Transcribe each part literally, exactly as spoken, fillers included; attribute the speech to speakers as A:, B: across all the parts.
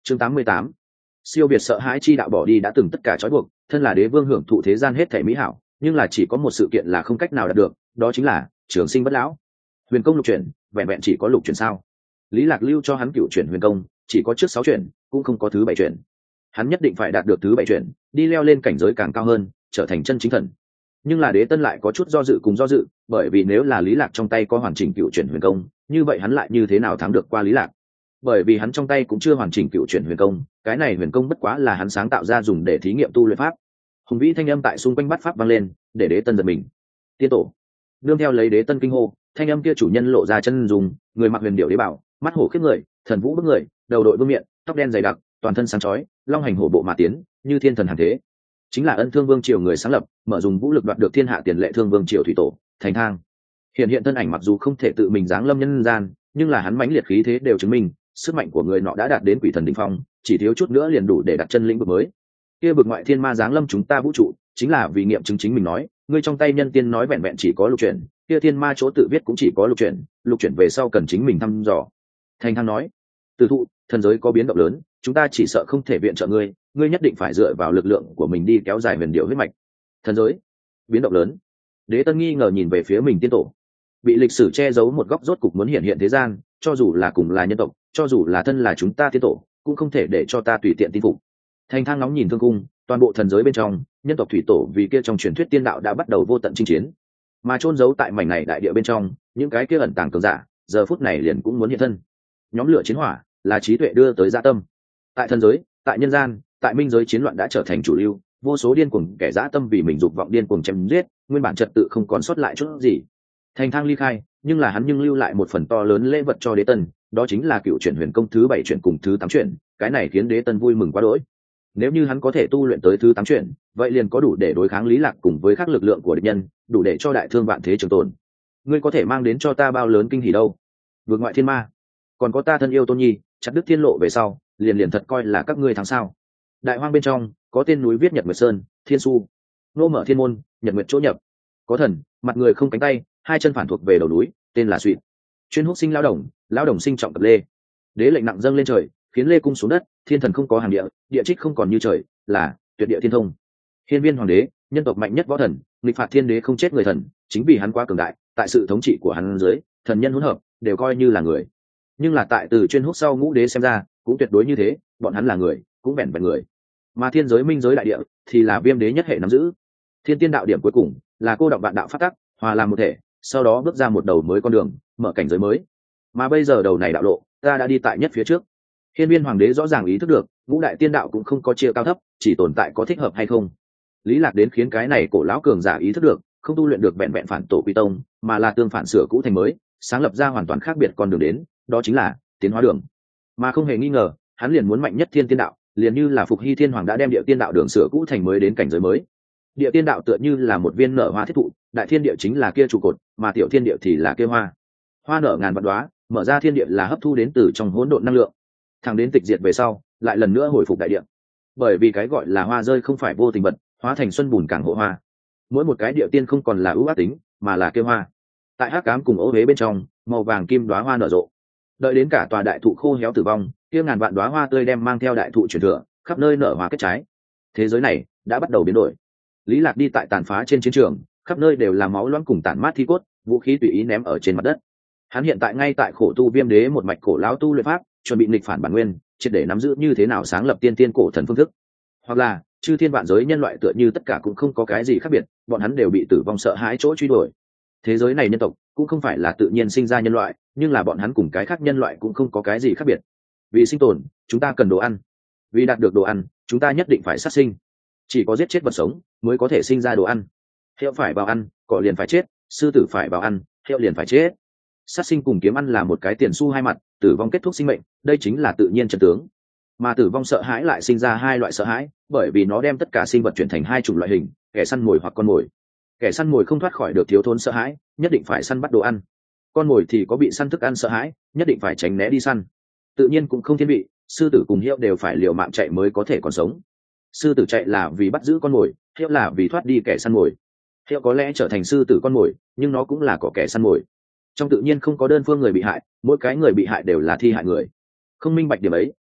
A: chương tám mươi tám, siêu việt sợ hãi chi đạo bỏ đi đã từng tất cả trói buộc, thân là đế vương hưởng thụ thế gian hết thảy mỹ hảo, nhưng là chỉ có một sự kiện là không cách nào đạt được, đó chính là trường sinh bất lão. Huyền công lục chuyển, vẹn vẹn chỉ có lục chuyển sao? Lý Lạc lưu cho hắn cựu chuyển huyền công, chỉ có trước sáu chuyển, cũng không có thứ bảy chuyển. Hắn nhất định phải đạt được thứ bảy chuyển, đi leo lên cảnh giới càng cao hơn, trở thành chân chính thần. Nhưng là Đế Tân lại có chút do dự cùng do dự, bởi vì nếu là Lý Lạc trong tay có hoàn chỉnh cựu chuyển huyền công, như vậy hắn lại như thế nào thắng được qua Lý Lạc? Bởi vì hắn trong tay cũng chưa hoàn chỉnh cựu chuyển huyền công, cái này huyền công bất quá là hắn sáng tạo ra dùng để thí nghiệm tu luyện pháp. Hùng vĩ thanh âm tại xung quanh bát pháp vang lên, để Đế Tân giật mình. Tiên tổ. Nương theo lấy Đế Tân kinh hô, thanh âm kia chủ nhân lộ ra chân dùng, người mặc huyền điệu đế bảo, mắt hổ khiếp người, thần vũ bức người, đầu đội vương miện, tóc đen dày đặc, toàn thân sáng chói, long hành hổ bộ mà tiến, như thiên thần hàng thế. Chính là Ân Thương Vương triều người sáng lập, mở dùng vũ lực đoạt được thiên hạ tiền lệ Thương Vương triều thủy tổ, Thành Thang. Hiện hiện thân ảnh mặc dù không thể tự mình giáng lâm nhân gian, nhưng là hắn mãnh liệt khí thế đều chứng minh, sức mạnh của người nọ đã đạt đến quỷ thần đỉnh phong, chỉ thiếu chút nữa liền đủ để đặt chân lĩnh vực mới. Kia bực ngoại thiên ma giáng lâm chúng ta vũ trụ, chính là vì nghiệm chứng chính mình nói, ngươi trong tay nhân tiên nói vẹn vẹn chỉ có lục chuyển, kia thiên ma chỗ tự viết cũng chỉ có lục chuyển, lục chuyển về sau cần chính mình thăm dò. Thành Thang nói, từ thụ, thần giới có biến động lớn, chúng ta chỉ sợ không thể viện trợ ngươi, ngươi nhất định phải dựa vào lực lượng của mình đi kéo dài huyền điệu huyết mạch. Thần giới biến động lớn. Đế Tân nghi ngờ nhìn về phía mình tiên tổ, bị lịch sử che giấu một góc rốt cục muốn hiện hiện thế gian, cho dù là cùng là nhân tộc, cho dù là thân là chúng ta tiên tổ, cũng không thể để cho ta tùy tiện tin phục. Thành Thang nóng nhìn thương cung, toàn bộ thần giới bên trong, nhân tộc thủy tổ vì kia trong truyền thuyết tiên đạo đã bắt đầu vô tận chinh chiến, mà chôn giấu tại mảnh này đại địa bên trong, những cái kia ẩn tàng cường giả, giờ phút này liền cũng muốn hiện thân. Nhóm lửa chiến hỏa là trí tuệ đưa tới dạ tâm. Tại thần giới, tại nhân gian, tại minh giới chiến loạn đã trở thành chủ lưu, vô số điên cuồng kẻ dã tâm vì mình dục vọng điên cuồng chém giết, nguyên bản trật tự không còn sót lại chút gì. Thành Thang ly khai, nhưng là hắn nhưng lưu lại một phần to lớn lễ vật cho Đế Tân, đó chính là cựu chuyển huyền công thứ bảy chuyển cùng thứ tám chuyển, cái này khiến Đế Tân vui mừng quá đỗi. Nếu như hắn có thể tu luyện tới thứ tám chuyển, vậy liền có đủ để đối kháng Lý Lạc cùng với các lực lượng của địch nhân, đủ để cho đại thương vạn thế trường tồn. Ngươi có thể mang đến cho ta bao lớn kinh hỉ đâu? Vượt ngoại thiên ma, còn có ta thân yêu Tôn Nhi, chặt đứt thiên lộ về sau, liền liền thật coi là các ngươi thắng sao? Đại hoang bên trong có tên núi viết Nhật Nguyệt Sơn, Thiên Su, nô mở thiên môn, Nhật Nguyệt chỗ nhập. Có thần, mặt người không cánh tay, hai chân phản thuộc về đầu núi, tên là Suyệt. Chuyên hút sinh lao đồng, lao đồng sinh trọng tập lê. Đế lệnh nặng dâng lên trời, khiến lê cung xuống đất, thiên thần không có hàng địa, địa trích không còn như trời, là tuyệt địa thiên thông. Hiên viên hoàng đế, nhân tộc mạnh nhất võ thần, nghịch phạt thiên đế không chết người thần, chính vì hắn quá cường đại, tại sự thống trị của hắn dưới, thần nhân hỗn hợp, đều coi như là người. Nhưng là tại từ chuyên hút sau ngũ đế xem ra, cũng tuyệt đối như thế, bọn hắn là người, cũng vẹn vẹn người. Mà thiên giới minh giới đại địa thì là viêm đế nhất hệ nắm giữ. Thiên tiên đạo điểm cuối cùng là cô đọng vạn đạo phát tắc, hòa làm một thể, sau đó bước ra một đầu mới con đường, mở cảnh giới mới. Mà bây giờ đầu này đạo lộ, ta đã đi tại nhất phía trước. Hiên viên hoàng đế rõ ràng ý thức được, ngũ đại tiên đạo cũng không có chia cao thấp, chỉ tồn tại có thích hợp hay không. Lý Lạc đến khiến cái này cổ lão cường giả ý thức được, không tu luyện được vẹn vẹn phản tổ quy tông, mà là tương phản sửa cũ thành mới, sáng lập ra hoàn toàn khác biệt con đường đến, đó chính là tiến hóa đường. Mà không hề nghi ngờ, hắn liền muốn mạnh nhất thiên tiên đạo, liền như là Phục Hy Thiên Hoàng đã đem địa tiên đạo đường sửa cũ thành mới đến cảnh giới mới. Địa tiên đạo tựa như là một viên nở hoa thiết thụ, đại thiên địa chính là kia trụ cột, mà tiểu thiên địa thì là kia hoa. Hoa nở ngàn vạn đóa, mở ra thiên địa là hấp thu đến từ trong hỗn độn năng lượng, thẳng đến tịch diệt về sau, lại lần nữa hồi phục đại địa. Bởi vì cái gọi là hoa rơi không phải vô tình vật, hóa thành xuân bùn càng hộ hoa. Mỗi một cái địa tiên không còn là ưu ác tính, mà là kia hoa. Tại hắc ám cùng ố huế bên trong, màu vàng kim đóa hoa nở rộ. Đợi đến cả tòa đại thụ khô héo tử vong, kia ngàn vạn đóa hoa tươi đem mang theo đại thụ truyền thừa, khắp nơi nở hoa kết trái. Thế giới này đã bắt đầu biến đổi. Lý Lạc đi tại tàn phá trên chiến trường, khắp nơi đều là máu loãng cùng tàn mát thi cốt, vũ khí tùy ý ném ở trên mặt đất. Hắn hiện tại ngay tại khổ tu viêm đế một mạch cổ lão tu luyện pháp, chuẩn bị nghịch phản bản nguyên, triệt để nắm giữ như thế nào sáng lập tiên tiên cổ thần phương thức. Hoặc là, chư thiên vạn giới nhân loại tựa như tất cả cũng không có cái gì khác biệt, bọn hắn đều bị tử vong sợ hãi chỗ truy đuổi. Thế giới này nhân tộc cũng không phải là tự nhiên sinh ra nhân loại, nhưng là bọn hắn cùng cái khác nhân loại cũng không có cái gì khác biệt. Vì sinh tồn, chúng ta cần đồ ăn. Vì đạt được đồ ăn, chúng ta nhất định phải sát sinh. Chỉ có giết chết vật sống mới có thể sinh ra đồ ăn. Heo phải vào ăn, cỏ liền phải chết, sư tử phải vào ăn, heo liền phải chết. Sát sinh cùng kiếm ăn là một cái tiền xu hai mặt, tử vong kết thúc sinh mệnh, đây chính là tự nhiên chân tướng. Mà tử vong sợ hãi lại sinh ra hai loại sợ hãi, bởi vì nó đem tất cả sinh vật chuyển thành hai chủng loại hình, kẻ săn mồi hoặc con mồi. Kẻ săn mồi không thoát khỏi được thiếu thốn sợ hãi, nhất định phải săn bắt đồ ăn. Con mồi thì có bị săn thức ăn sợ hãi, nhất định phải tránh né đi săn. Tự nhiên cũng không thiên vị, sư tử cùng heo đều phải liều mạng chạy mới có thể còn sống. Sư tử chạy là vì bắt giữ con mồi, heo là vì thoát đi kẻ săn mồi. Heo có lẽ trở thành sư tử con mồi, nhưng nó cũng là có kẻ săn mồi. Trong tự nhiên không có đơn phương người bị hại, mỗi cái người bị hại đều là thi hại người. Không minh bạch điểm ấy,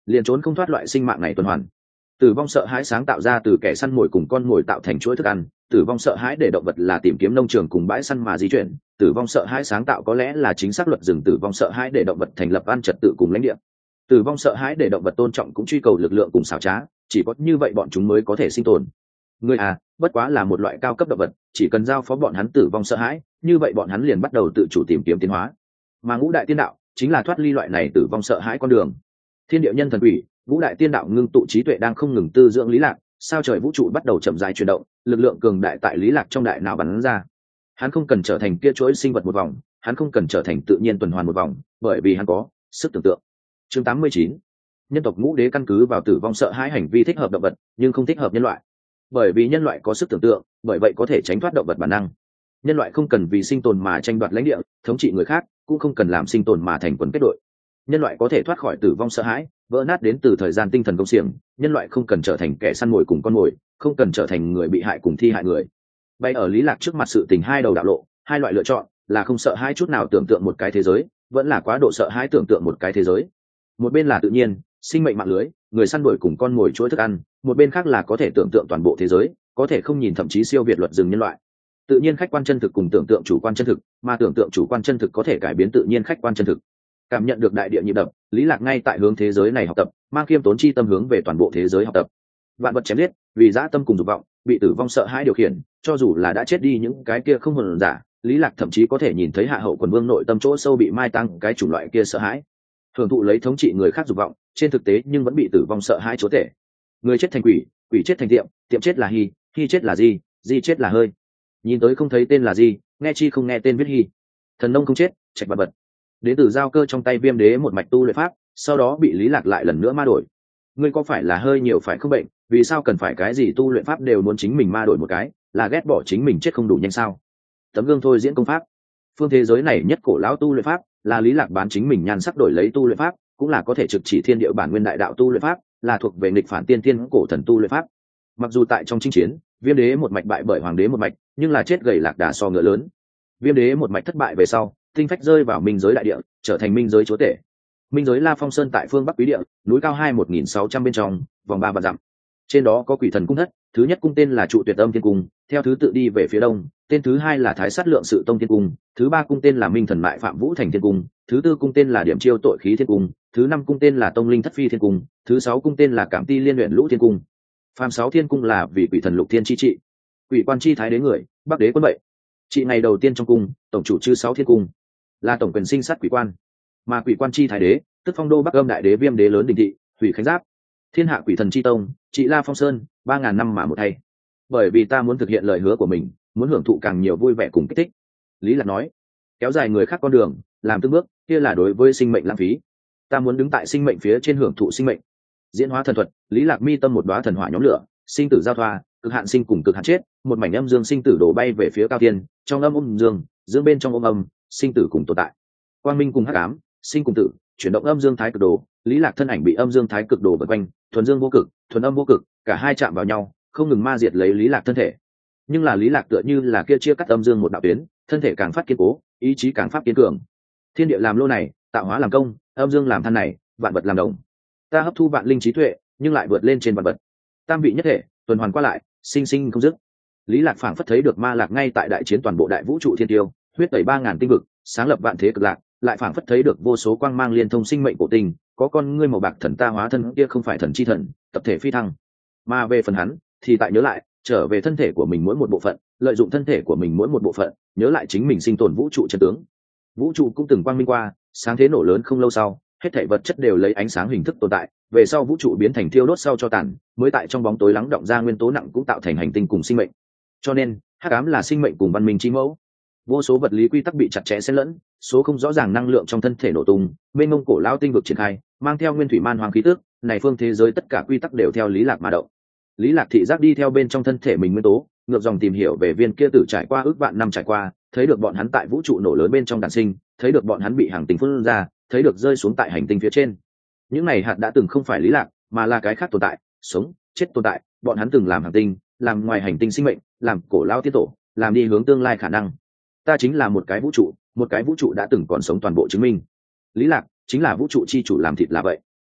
A: liền trốn không thoát loại sinh mạng này tuần hoàn. Tử vong sợ hãi sáng tạo ra từ kẻ săn mồi cùng con mồi tạo thành chuỗi thức ăn, tử vong sợ hãi để động vật là tìm kiếm nông trường cùng bãi săn mà di chuyển, tử vong sợ hãi sáng tạo có lẽ là chính xác luật rừng, tử vong sợ hãi để động vật thành lập ăn trật tự cùng lãnh địa. Tử vong sợ hãi để động vật tôn trọng cũng truy cầu lực lượng cùng xảo trá, chỉ có như vậy bọn chúng mới có thể sinh tồn. Người à, bất quá là một loại cao cấp động vật, chỉ cần giao phó bọn hắn tử vong sợ hãi, như vậy bọn hắn liền bắt đầu tự chủ tìm kiếm tiến hóa. Mà ngũ đại tiên đạo chính là thoát ly loại này tử vong sợ hãi con đường. Thiên địa nhân thần quỷ, ngũ đại tiên đạo ngưng tụ trí tuệ đang không ngừng tư dưỡng Lý Lạc, sao trời vũ trụ bắt đầu chậm rãi chuyển động, lực lượng cường đại tại Lý Lạc trong đại não bắn ra. Hắn không cần trở thành kia chuỗi sinh vật một vòng, hắn không cần trở thành tự nhiên tuần hoàn một vòng, bởi vì hắn có sức tưởng tượng. Chương tám mươi chín. Nhân tộc ngũ đế căn cứ vào tử vong sợ hãi hành vi thích hợp động vật, nhưng không thích hợp nhân loại. Bởi vì nhân loại có sức tưởng tượng, bởi vậy có thể tránh thoát động vật bản năng. Nhân loại không cần vì sinh tồn mà tranh đoạt lãnh địa, thống trị người khác, cũng không cần làm sinh tồn mà thành quần kết đội. Nhân loại có thể thoát khỏi tử vong sợ hãi, vỡ nát đến từ thời gian tinh thần công xiềng. Nhân loại không cần trở thành kẻ săn mồi cùng con mồi, không cần trở thành người bị hại cùng thi hại người. Bay ở Lý Lạc trước mặt sự tình hai đầu đạo lộ, hai loại lựa chọn, là không sợ hãi chút nào tưởng tượng một cái thế giới, vẫn là quá độ sợ hãi tưởng tượng một cái thế giới. Một bên là tự nhiên, sinh mệnh mạng lưới, người săn đuổi cùng con mồi chuỗi thức ăn, một bên khác là có thể tưởng tượng toàn bộ thế giới, có thể không nhìn thậm chí siêu việt luật rừng nhân loại. Tự nhiên khách quan chân thực cùng tưởng tượng chủ quan chân thực, mà tưởng tượng chủ quan chân thực có thể cải biến tự nhiên khách quan chân thực. Cảm nhận được đại địa nhịp đập, Lý Lạc ngay tại hướng thế giới này học tập, mang khiêm tốn chi tâm hướng về toàn bộ thế giới học tập. Vạn vật chém giết, vì dã tâm cùng dục vọng, bị tử vong sợ hãi điều khiển, cho dù là đã chết đi những cái kia không hồn giả, Lý Lạc thậm chí có thể nhìn thấy hạ hậu quần vương nội tâm chỗ sâu bị mai táng cái chủng loại kia sợ hãi. Thường thụ lấy thống trị người khác dục vọng, trên thực tế nhưng vẫn bị tử vong sợ hãi chúa tể. Người chết thành quỷ, quỷ chết thành tiệm, tiệm chết là hy, hy chết là di, di chết là hơi. Nhìn tới không thấy tên là gì, nghe chi không nghe tên viết hy. Thần nông không chết, trạch bật bật. Đến từ giao cơ trong tay Viêm Đế một mạch tu luyện pháp, sau đó bị Lý Lạc lại lần nữa ma đổi. Ngươi có phải là hơi nhiều phải không bệnh, vì sao cần phải cái gì tu luyện pháp đều muốn chính mình ma đổi một cái, là ghét bỏ chính mình chết không đủ nhanh sao? Tấm gương thôi diễn công pháp. Phương thế giới này nhất cổ lão tu luyện pháp, là Lý Lạc bán chính mình nhan sắc đổi lấy tu luyện pháp, cũng là có thể trực chỉ thiên địa bản nguyên đại đạo tu luyện pháp, là thuộc về nghịch phản tiên tiên cổ thần tu luyện pháp. Mặc dù tại trong chinh chiến, Viêm Đế một mạch bại bởi Hoàng Đế một mạch, nhưng là chết gầy lạc đà so ngựa lớn. Viêm Đế một mạch thất bại về sau, tinh phách rơi vào minh giới đại địa, trở thành minh giới chúa tể. Minh giới La Phong Sơn tại phương Bắc Quý địa, núi cao hai một nghìn sáu trăm bên trong, vòng ba vạn dặm. Trên đó có Quỷ Thần cung thất, thứ nhất cung tên là Trụ Tuyệt Âm Thiên cung, theo thứ tự đi về phía đông, tên thứ hai là Thái Sát Lượng Sự Tông Thiên cung, thứ ba cung tên là Minh Thần Mại Phạm Vũ Thành Thiên cung, thứ tư cung tên là Điểm Chiêu Tội Khí Thiên cung, thứ năm cung tên là Tông Linh Thất Phi Thiên cung, thứ sáu cung tên là Cảm Ti Liên Luyện Lũ Thiên cung. Phàm sáu thiên cung là vì Quỷ Thần Lục Thiên chi trị, Quỷ Quan chi thái đế người, Bắc đế quân vậy. Trị ngày đầu tiên trong cung, tổng chủ chư sáu thiên cung, là tổng quyền sinh sát quỷ quan, mà Quỷ Quan chi thái đế, tức phong đô Bắc Âm đại đế Viêm Đế lớn đình thị, Thủy Khánh Giáp, thiên hạ Quỷ Thần chi tông, trị La Phong Sơn, ba ngàn năm mà một thay. Bởi vì ta muốn thực hiện lời hứa của mình, muốn hưởng thụ càng nhiều vui vẻ cùng kích thích. Lý Lạc nói, kéo dài người khác con đường, làm từng bước, kia là đối với sinh mệnh lãng phí. Ta muốn đứng tại sinh mệnh phía trên hưởng thụ sinh mệnh. Diễn hóa thần thuật, Lý Lạc mi tâm một đóa thần hỏa nhóm lửa, sinh tử giao thoa, cực hạn sinh cùng cực hạn chết, một mảnh âm dương sinh tử đổ bay về phía cao thiên, trong âm ôm dương, dương bên trong ôm âm, sinh tử cùng tồn tại. Quang minh cùng hắc ám, sinh cùng tử, chuyển động âm dương thái cực đồ, Lý Lạc thân ảnh bị âm dương thái cực đồ vây quanh, thuần dương vô cực, thuần âm vô cực, cả hai chạm vào nhau, không ngừng ma diệt lấy Lý Lạc thân thể. Nhưng là Lý Lạc tựa như là kia chia cắt âm dương một đạo tuyến, thân thể càng phát kiên cố, ý chí càng phát kiên cường. Thiên địa làm lô này, tạo hóa làm công, âm dương làm than này, vạn vật làm đồng. Ta hấp thu vạn linh trí tuệ, nhưng lại vượt lên trên vạn vật. Tam vị nhất thể, tuần hoàn qua lại, sinh sinh không dứt. Lý Lạc phảng phất thấy được ma lạc ngay tại đại chiến toàn bộ đại vũ trụ thiên tiêu, huyết tẩy ba ngàn tinh vực, sáng lập vạn thế cực lạc, lại phảng phất thấy được vô số quang mang liên thông sinh mệnh của tình, có con ngươi màu bạc thần ta hóa thân kia không phải thần chi thần, tập thể phi thăng. Mà về phần hắn, thì tại nhớ lại, trở về thân thể của mình mỗi một bộ phận, lợi dụng thân thể của mình mỗi một bộ phận, nhớ lại chính mình sinh tồn vũ trụ chân tướng. Vũ trụ cũng từng quang minh qua, sáng thế nổ lớn không lâu sau, hết thảy vật chất đều lấy ánh sáng hình thức tồn tại, về sau vũ trụ biến thành thiêu đốt sau cho tàn, mới tại trong bóng tối lắng động ra nguyên tố nặng cũng tạo thành hành tinh cùng sinh mệnh. Cho nên, hắc ám là sinh mệnh cùng văn minh chi mẫu. Vô số vật lý quy tắc bị chặt chẽ xen lẫn, số không rõ ràng năng lượng trong thân thể nổ tung, bên ngông cổ lao tinh vực triển khai, mang theo nguyên thủy man hoàng khí tức, này phương thế giới tất cả quy tắc đều theo Lý Lạc mà động. Lý Lạc thị giác đi theo bên trong thân thể mình nguyên tố, ngược dòng tìm hiểu về viên kia tử trải qua ước vạn năm trải qua, thấy được bọn hắn tại vũ trụ nổ lớn bên trong đản sinh, thấy được bọn hắn bị hàng tinh phun ra, thấy được rơi xuống tại hành tinh phía trên. Những này hạt đã từng không phải Lý Lạc, mà là cái khác tồn tại, sống, chết tồn tại, bọn hắn từng làm hành tinh, làm ngoài hành tinh sinh mệnh, làm cổ lao tiên tổ, làm đi hướng tương lai khả năng. Ta chính là một cái vũ trụ, một cái vũ trụ đã từng còn sống toàn bộ chứng minh. Lý Lạc chính là vũ trụ chi chủ làm thịt là vậy.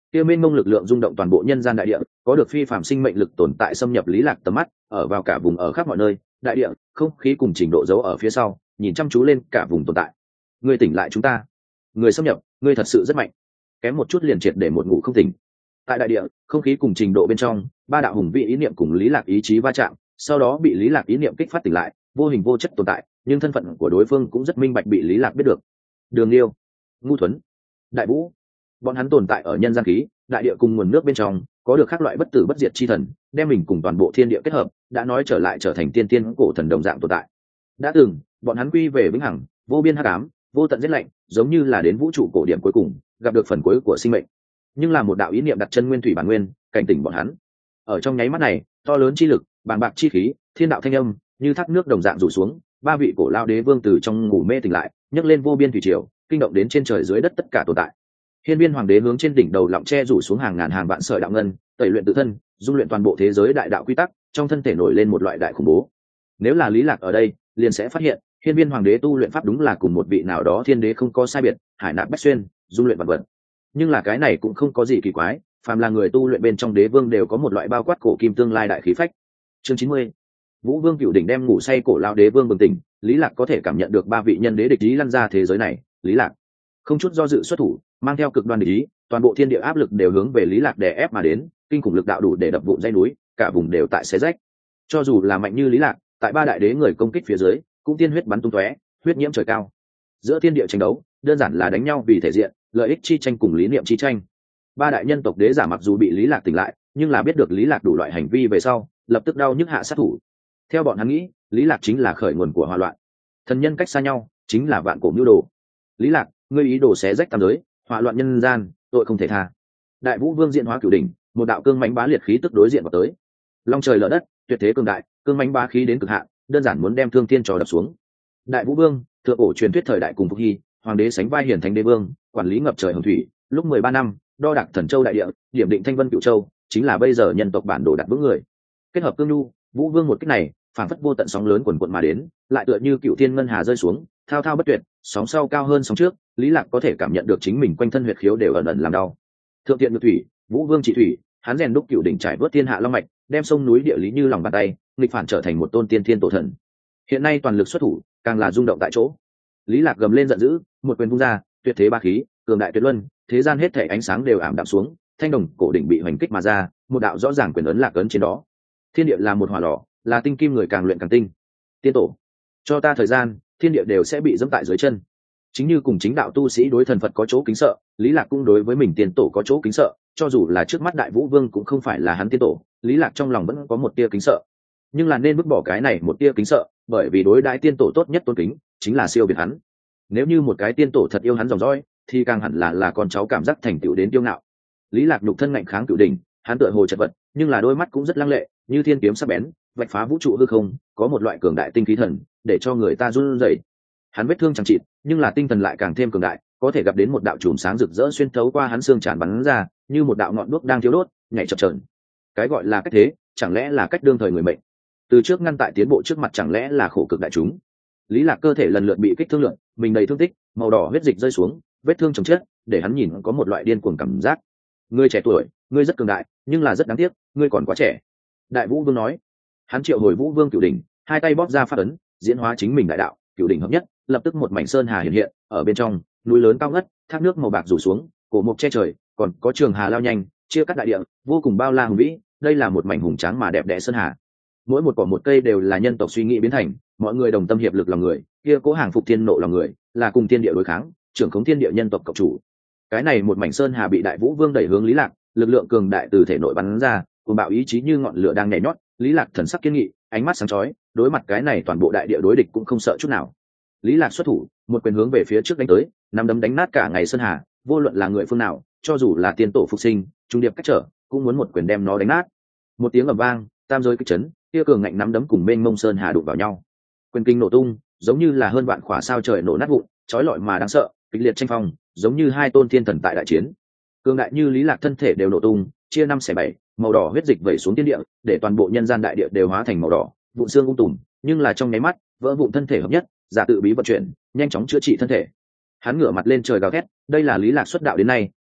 A: kia mênh mông lực lượng rung động toàn bộ nhân gian đại địa, có được phi phàm sinh mệnh lực tồn tại xâm nhập Lý Lạc tầm mắt, ở vào cả vùng ở khắp mọi nơi, đại địa, không khí cùng trình độ giấu ở phía sau, nhìn chăm chú lên cả vùng tồn tại. Ngươi tỉnh lại chúng ta, người xâm nhập, ngươi thật sự rất mạnh. Kém một chút liền triệt để một ngủ không tỉnh. Tại đại địa, không khí cùng trình độ bên trong, ba đạo hùng vĩ ý niệm cùng Lý Lạc ý chí va chạm, sau đó bị Lý Lạc ý niệm kích phát tỉnh lại, vô hình vô chất tồn tại, nhưng thân phận của đối phương cũng rất minh bạch bị Lý Lạc biết được. Đường Liêu, Ngu Thuấn, Đại Vũ, bọn hắn tồn tại ở nhân gian khí, đại địa cùng nguồn nước bên trong, có được các loại bất tử bất diệt chi thần, đem mình cùng toàn bộ thiên địa kết hợp, đã nói trở lại trở thành tiên tiên cổ thần đồng dạng tồn tại. Đã từng, bọn hắn quy về vĩnh hằng, vô biên hắc ám, vô tận giết lạnh, giống như là đến vũ trụ cổ điểm cuối cùng, gặp được phần cuối của sinh mệnh. Nhưng là một đạo ý niệm đặt chân nguyên thủy bản nguyên, cảnh tỉnh bọn hắn. Ở trong nháy mắt này, to lớn chi lực, bàng bạc chi khí, thiên đạo thanh âm, như thác nước đồng dạng rủ xuống, ba vị cổ lao đế vương từ trong ngủ mê tỉnh lại, nhấc lên vô biên thủy triều, kinh động đến trên trời dưới đất tất cả tồn tại. Hiên Viên Hoàng đế hướng trên đỉnh đầu lọng che rủ xuống hàng ngàn hàng vạn sợi đạo ngân, tẩy luyện tự thân, dung luyện toàn bộ thế giới đại đạo quy tắc, trong thân thể nổi lên một loại đại khủng bố. Nếu là Lý Lạc ở đây, liền sẽ phát hiện, Hiên Viên Hoàng đế tu luyện pháp đúng là cùng một vị nào đó thiên đế không có sai biệt, hải nạp bách xuyên, dung luyện vạn vật. Nhưng là cái này cũng không có gì kỳ quái, phàm là người tu luyện bên trong đế vương đều có một loại bao quát cổ kim tương lai đại khí phách. Chương chín mươi. Vũ Vương Cửu Đỉnh đem ngủ say cổ lao đế vương bừng tỉnh, Lý Lạc có thể cảm nhận được ba vị nhân đế địch ý lăn ra thế giới này, Lý Lạc không chút do dự xuất thủ, mang theo cực đoan địch ý, toàn bộ thiên địa áp lực đều hướng về Lý Lạc đè ép mà đến, kinh khủng lực đạo đủ để đập vụn dãy núi, cả vùng đều tại xé rách. Cho dù là mạnh như Lý Lạc, tại ba đại đế người công kích phía dưới, cũng tiên huyết bắn tung tóe, huyết nhiễm trời cao. Giữa thiên địa tranh đấu, đơn giản là đánh nhau vì thể diện, lợi ích chi tranh cùng lý niệm chi tranh. Ba đại nhân tộc đế giả mặc dù bị Lý Lạc tỉnh lại, nhưng là biết được Lý Lạc đủ loại hành vi về sau, lập tức đau nhức hạ sát thủ. Theo bọn hắn nghĩ, Lý Lạc chính là khởi nguồn của hỏa loạn. Thần nhân cách xa nhau, chính là vạn cổ mưu đồ. Lý Lạc, ngươi ý đồ xé rách tam giới, hỏa loạn nhân gian, tội không thể tha. Đại Vũ Vương diện hóa cửu đỉnh, một đạo cương mãnh bá liệt khí tức đối diện vào tới. Long trời lở đất, tuyệt thế cường đại, cương mãnh bá khí đến cực hạn, đơn giản muốn đem thương thiên trò đập xuống. Đại Vũ Vương, thượng cổ truyền thuyết thời đại cùng Phục Hy, hoàng đế sánh vai hiển thánh đế vương, quản lý ngập trời hồng thủy, lúc mười ba năm, đo đạc thần châu đại địa, điểm định thanh vân cửu châu, chính là bây giờ nhân tộc bản đồ đặt vững người. Kết hợp cương nhu, Vũ Vương một kích này, phản phất vô tận sóng lớn quần quận mà đến, lại tựa như cựu thiên ngân hà rơi xuống, thao thao bất tuyệt, sóng sau cao hơn sóng trước, Lý Lạc có thể cảm nhận được chính mình quanh thân huyệt khiếu đều ẩn ẩn làm đau. Thượng thiện ngự thủy, Vũ Vương trị thủy, hắn rèn đúc cựu đỉnh trải vớt thiên hạ long mạch, đem sông núi địa lý như lòng bàn tay, nghịch phản trở thành một tôn tiên thiên tổ thần. Hiện nay toàn lực xuất thủ, càng là rung động tại chỗ. Lý Lạc gầm lên giận dữ, một quyền vung ra, tuyệt thế ba khí, cường đại tuyệt luân, thế gian hết thảy ánh sáng đều ảm đạm xuống, thanh đồng cổ đỉnh bị hoành kích mà ra, một đạo rõ ràng quyền ấn lạc ấn trên đó. Thiên địa là một hỏa lò, là tinh kim người càng luyện càng tinh. Tiên tổ, cho ta thời gian, thiên địa đều sẽ bị dẫm tại dưới chân. Chính như cùng chính đạo tu sĩ đối thần Phật có chỗ kính sợ, Lý Lạc cũng đối với mình tiên tổ có chỗ kính sợ, cho dù là trước mắt Đại Vũ Vương cũng không phải là hắn tiên tổ, Lý Lạc trong lòng vẫn có một tia kính sợ. Nhưng là nên vứt bỏ cái này một tia kính sợ, bởi vì đối đãi tiên tổ tốt nhất tôn kính chính là siêu việt hắn. Nếu như một cái tiên tổ thật yêu hắn dòng dõi, thì càng hẳn là là con cháu cảm giác thành tựu đến tiêu ngạo. Lý Lạc nhục thân ngạnh kháng cửu đỉnh, hắn tựa hồ chật vật, nhưng là đôi mắt cũng rất lăng lệ, như thiên kiếm sắc bén, vạch phá vũ trụ hư không, có một loại cường đại tinh khí thần, để cho người ta run rẩy. Hắn vết thương chẳng chịt, nhưng là tinh thần lại càng thêm cường đại, có thể gặp đến một đạo chùm sáng rực rỡ xuyên thấu qua hắn xương tràn bắn ra, như một đạo ngọn đuốc đang thiêu đốt, nhảy chập chờn. Cái gọi là cách thế, chẳng lẽ là cách đương thời người mệnh? Từ trước ngăn tại tiến bộ trước mặt chẳng lẽ là khổ cực đại chúng? Lý Lạc cơ thể lần lượt bị kích thương lượng, mình đầy thương tích, màu đỏ huyết dịch rơi xuống, vết thương chồng chết, để hắn nhìn có một loại điên cuồng cảm giác. Ngươi trẻ tuổi, ngươi rất cường đại, nhưng là rất đáng tiếc, ngươi còn quá trẻ. Đại Vũ Vương nói. Hắn triệu hồi Vũ Vương Cửu Đỉnh, hai tay bóp ra phát ấn, diễn hóa chính mình đại đạo, Cửu Đỉnh hợp nhất, lập tức một mảnh sơn hà hiện hiện, ở bên trong, núi lớn cao ngất, thác nước màu bạc rủ xuống, cổ mục che trời, còn có trường hà lao nhanh, chia cắt đại địa, vô cùng bao la hùng vĩ, đây là một mảnh hùng tráng mà đẹp đẽ sơn hà. Mỗi một cỏ một cây đều là nhân tộc suy nghĩ biến thành, mọi người đồng tâm hiệp lực lòng người, kia cố hàng phục thiên nộ lòng người, là cùng thiên địa đối kháng, trưởng khống thiên địa nhân tộc cộng chủ. Cái này một mảnh sơn hà bị Đại Vũ Vương đẩy hướng Lý Lạc, lực lượng cường đại từ thể nội bắn ra, cuồng bạo ý chí như ngọn lửa đang nhảy nhót, Lý Lạc thần sắc kiên nghị, ánh mắt sáng chói, đối mặt cái này toàn bộ đại địa đối địch cũng không sợ chút nào. Lý Lạc xuất thủ, một quyền hướng về phía trước đánh tới, năm đấm đánh nát cả ngày sơn hà, vô luận là người phương nào, cho dù là tiên tổ phục sinh, trung điệp cách trở, cũng muốn một quyền đem nó đánh nát. Một tiếng ầm vang, tam giới kích chấn, kia cường ngạnh nắm đấm cùng mênh mông sơn hà đụng vào nhau. Quyền kinh nổ tung, giống như là hơn vạn khỏa sao trời nổ nát vụn, chói lọi mà đáng sợ, kịch liệt tranh phong, giống như hai tôn thiên thần tại đại chiến. Cường đại như Lý Lạc thân thể đều nổ tung, chia năm xẻ bảy, màu đỏ huyết dịch vẩy xuống thiên địa, để toàn bộ nhân gian đại địa đều hóa thành màu đỏ, vụn xương ung tùm, nhưng là trong nháy mắt, vỡ vụn thân thể hợp nhất, giả tự bí vận chuyển, nhanh chóng chữa trị thân thể. Hắn ngửa mặt lên trời gào thét, đây là Lý Lạc xuất đạo đến nay,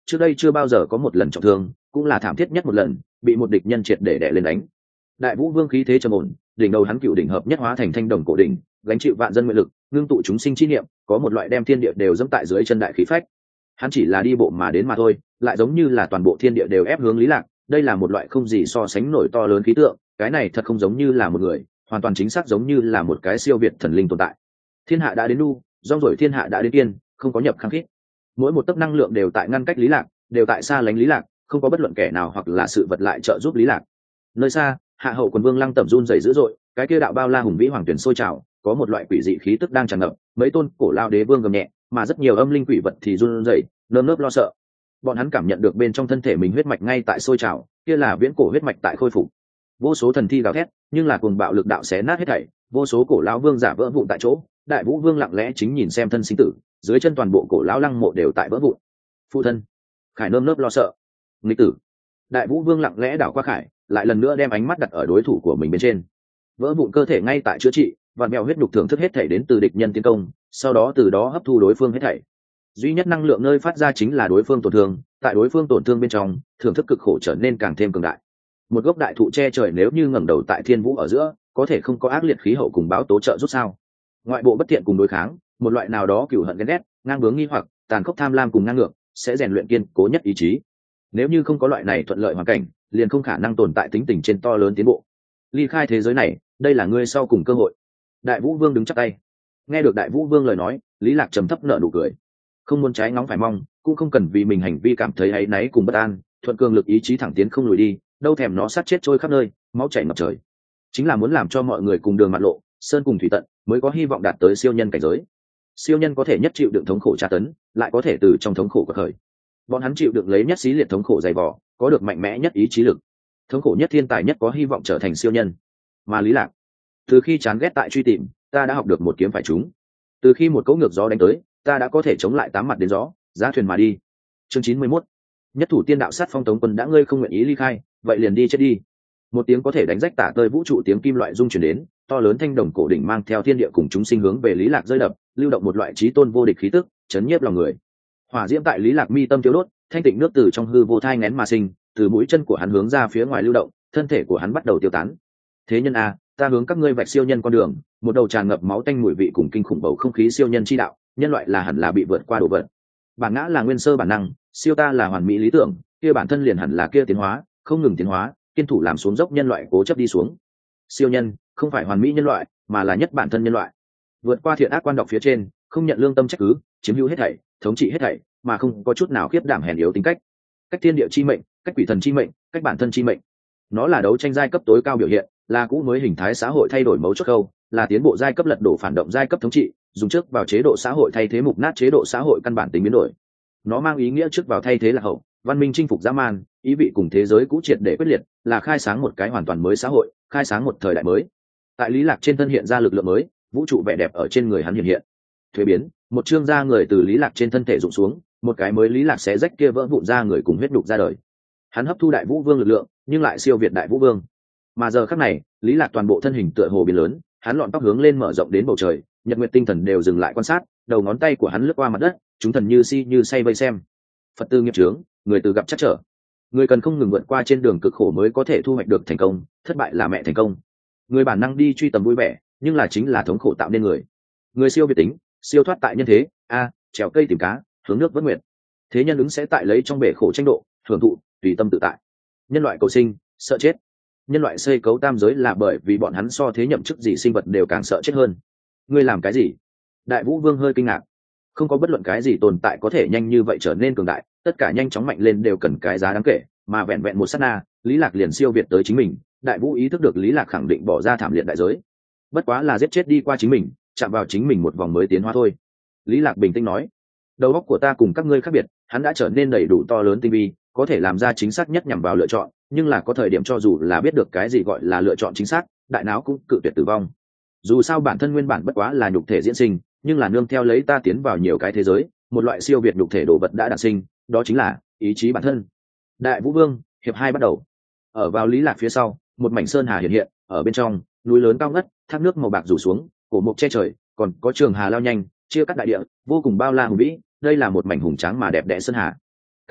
A: trước đây chưa bao giờ có một lần trọng thương, cũng là thảm thiết nhất một lần, bị một địch nhân triệt để đè lên đánh. Đại Vũ Vương khí thế trầm ổn, đỉnh đầu hắn cựu đỉnh hợp nhất hóa thành thanh đồng cổ đỉnh, gánh chịu vạn dân nguyện lực, ngưng tụ chúng sinh chi niệm, có một loại đem thiên địa đều dẫm tại dưới chân đại khí phách. Hắn chỉ là đi bộ mà đến mà thôi, lại giống như là toàn bộ thiên địa đều ép hướng Lý Lạc, đây là một loại không gì so sánh nổi to lớn khí tượng, cái này thật không giống như là một người, hoàn toàn chính xác giống như là một cái siêu việt thần linh tồn tại. Thiên hạ đã đến nu, rong rồi thiên hạ đã đến tiên, không có nhập kháng khít. Mỗi một tấc năng lượng đều tại ngăn cách Lý Lạc, đều tại xa lánh Lý Lạc, không có bất luận kẻ nào hoặc là sự vật lại trợ giúp Lý Lạc. Nơi xa, hạ hậu quần vương Lăng Tẩm run rẩy dữ dội, cái kia đạo bao la hùng vĩ hoàng tuyển sôi trào, có một loại quỷ dị khí tức đang tràn ngập, mấy tôn cổ lao đế vương gầm nhẹ, mà rất nhiều âm linh quỷ vật thì run rẩy, nơm nớp lo sợ. Bọn hắn cảm nhận được bên trong thân thể mình huyết mạch ngay tại sôi trào, kia là viễn cổ huyết mạch tại khôi phục. Vô số thần thi gào thét, nhưng là cuồng bạo lực đạo xé nát hết thảy, vô số cổ lão vương giả vỡ vụn tại chỗ, Đại Vũ Vương lặng lẽ chính nhìn xem thân sinh tử, dưới chân toàn bộ cổ lão lăng mộ đều tại vỡ vụn. Phụ thân, Khải nơm nớp lo sợ. Nghịch tử. Đại Vũ Vương lặng lẽ đảo qua Khải, lại lần nữa đem ánh mắt đặt ở đối thủ của mình bên trên. Vỡ vụn cơ thể ngay tại chữa trị, vạn mèo huyết nhục thưởng thức hết thảy đến từ địch nhân tiến công, sau đó từ đó hấp thu đối phương hết thảy. Duy nhất năng lượng nơi phát ra chính là đối phương tổn thương, tại đối phương tổn thương bên trong, thưởng thức cực khổ trở nên càng thêm cường đại. Một gốc đại thụ che trời nếu như ngẩng đầu tại thiên vũ ở giữa, có thể không có ác liệt khí hậu cùng báo tố trợ rút sao? Ngoại bộ bất thiện cùng đối kháng, một loại nào đó cừu hận ghen ghét, ngang bướng nghi hoặc, tàn khốc tham lam cùng ngang ngược, sẽ rèn luyện kiên cố nhất ý chí. Nếu như không có loại này thuận lợi hoàn cảnh, liền không khả năng tồn tại tính tình trên to lớn tiến bộ. Ly khai thế giới này, đây là ngươi sau cùng cơ hội. Đại Vũ Vương đứng chắp tay. Nghe được Đại Vũ Vương lời nói, Lý Lạc trầm thấp nở nụ cười. Không muốn trái ngóng phải mong, cũng không cần vì mình hành vi cảm thấy áy náy cùng bất an, thuận cường lực ý chí thẳng tiến không lùi đi, đâu thèm nó sát chết trôi khắp nơi, máu chảy ngập trời. Chính là muốn làm cho mọi người cùng đường mặt lộ, sơn cùng thủy tận, mới có hy vọng đạt tới siêu nhân cảnh giới. Siêu nhân có thể nhất chịu đựng thống khổ tra tấn, lại có thể từ trong thống khổ quật khởi. Bọn hắn chịu đựng lấy nhất xí liệt thống khổ dày vò, có được mạnh mẽ nhất ý chí lực. Thống khổ nhất thiên tài nhất có hy vọng trở thành siêu nhân. Mà Lý Lạc, từ khi chán ghét tại truy tìm, ta đã học được một kiếm phải trúng. Từ khi một cỗ ngược gió đánh tới, ta đã có thể chống lại tám mặt đến gió, giá thuyền mà đi. Chương chín mươi mốt. Nhất thủ tiên đạo sát phong tống quân đã ngươi không nguyện ý ly khai, vậy liền đi chết đi. Một tiếng có thể đánh rách tả tơi vũ trụ tiếng kim loại rung chuyển đến, to lớn thanh đồng cổ đỉnh mang theo thiên địa cùng chúng sinh hướng về Lý Lạc rơi đập, lưu động một loại chí tôn vô địch khí tức, chấn nhiếp lòng người. Hỏa diễm tại Lý Lạc mi tâm tiêu đốt, thanh tịnh nước từ trong hư vô thai nén mà sinh, từ mũi chân của hắn hướng ra phía ngoài lưu động, thân thể của hắn bắt đầu tiêu tán. Thế nhân a, ta hướng các ngươi vạch siêu nhân con đường, một đầu tràn ngập máu tanh mùi vị cùng kinh khủng bầu không khí siêu nhân chi đạo, nhân loại là hẳn là bị vượt qua độ vật. Bản ngã là nguyên sơ bản năng, siêu ta là hoàn mỹ lý tưởng, kia bản thân liền hẳn là kia tiến hóa, không ngừng tiến hóa, kiên thủ làm xuống dốc nhân loại cố chấp đi xuống. Siêu nhân không phải hoàn mỹ nhân loại, mà là nhất bản thân nhân loại. Vượt qua thiện ác quan độc phía trên, không nhận lương tâm trách cứ, chiếm hữu hết thảy, thống trị hết thảy, mà không có chút nào khiếp đảm hèn yếu tính cách. Cách thiên địa chi mệnh, cách quỷ thần chi mệnh, cách bản thân chi mệnh. Nó là đấu tranh giai cấp tối cao biểu hiện, là cũ mới hình thái xã hội thay đổi mấu chốt khâu, là tiến bộ giai cấp lật đổ phản động giai cấp thống trị, dùng trước vào chế độ xã hội thay thế mục nát chế độ xã hội căn bản tính biến đổi. Nó mang ý nghĩa trước vào thay thế là hậu, văn minh chinh phục dã man, ý vị cùng thế giới cũ triệt để quyết liệt, là khai sáng một cái hoàn toàn mới xã hội, khai sáng một thời đại mới. Tại Lý Lạc trên thân hiện ra lực lượng mới, vũ trụ vẻ đẹp ở trên người hắn hiện hiện. Thuế biến, một chương da người từ Lý Lạc trên thân thể rụng xuống, một cái mới Lý Lạc sẽ rách kia vỡ vụn ra người cùng huyết đục ra đời. Hắn hấp thu Đại Vũ Vương lực lượng, nhưng lại siêu việt Đại Vũ Vương. Mà giờ khắc này, Lý Lạc toàn bộ thân hình tựa hồ biến lớn, hắn lọn tóc hướng lên mở rộng đến bầu trời, nhật nguyệt tinh thần đều dừng lại quan sát, đầu ngón tay của hắn lướt qua mặt đất, chúng thần như si như say vây xem. Phật tư nghiệp chướng, người từ gặp chắc trở. Người cần không ngừng vượt qua trên đường cực khổ mới có thể thu hoạch được thành công, thất bại là mẹ thành công. Người bản năng đi truy tầm vui vẻ, nhưng là chính là thống khổ tạo nên người. Người siêu việt tính, siêu thoát tại nhân thế, a, trèo cây tìm cá, hướng nước vớt nguyệt. Thế nhân ứng sẽ tại lấy trong bể khổ tranh độ, hưởng thụ, tùy tâm tự tại. Nhân loại cầu sinh, sợ chết. Nhân loại xây cấu tam giới là bởi vì bọn hắn so thế nhậm chức gì sinh vật đều càng sợ chết hơn. Ngươi làm cái gì? Đại Vũ Vương hơi kinh ngạc. Không có bất luận cái gì tồn tại có thể nhanh như vậy trở nên cường đại, tất cả nhanh chóng mạnh lên đều cần cái giá đáng kể, mà vẹn vẹn một sát na, Lý Lạc liền siêu việt tới chính mình. Đại Vũ ý thức được Lý Lạc khẳng định bỏ ra thảm liệt đại giới, bất quá là giết chết đi qua chính mình, chạm vào chính mình một vòng mới tiến hóa thôi. Lý Lạc bình tĩnh nói, đầu óc của ta cùng các ngươi khác biệt, hắn đã trở nên đầy đủ to lớn tinh vi, có thể làm ra chính xác nhất nhằm vào lựa chọn, nhưng là có thời điểm cho dù là biết được cái gì gọi là lựa chọn chính xác, đại não cũng cự tuyệt tử vong. Dù sao bản thân nguyên bản bất quá là nhục thể diễn sinh, nhưng là nương theo lấy ta tiến vào nhiều cái thế giới, một loại siêu việt nhục thể đồ vật đã đản sinh, đó chính là ý chí bản thân. Đại Vũ Vương, hiệp hai bắt đầu. Ở vào Lý Lạc phía sau, một mảnh sơn hà hiện hiện, ở bên trong, núi lớn cao ngất, thác nước màu bạc rủ xuống, cổ mục che trời, còn có trường hà lao nhanh, chia cắt đại địa, vô cùng bao la hùng vĩ, đây là một mảnh hùng tráng mà đẹp đẽ sơn hà.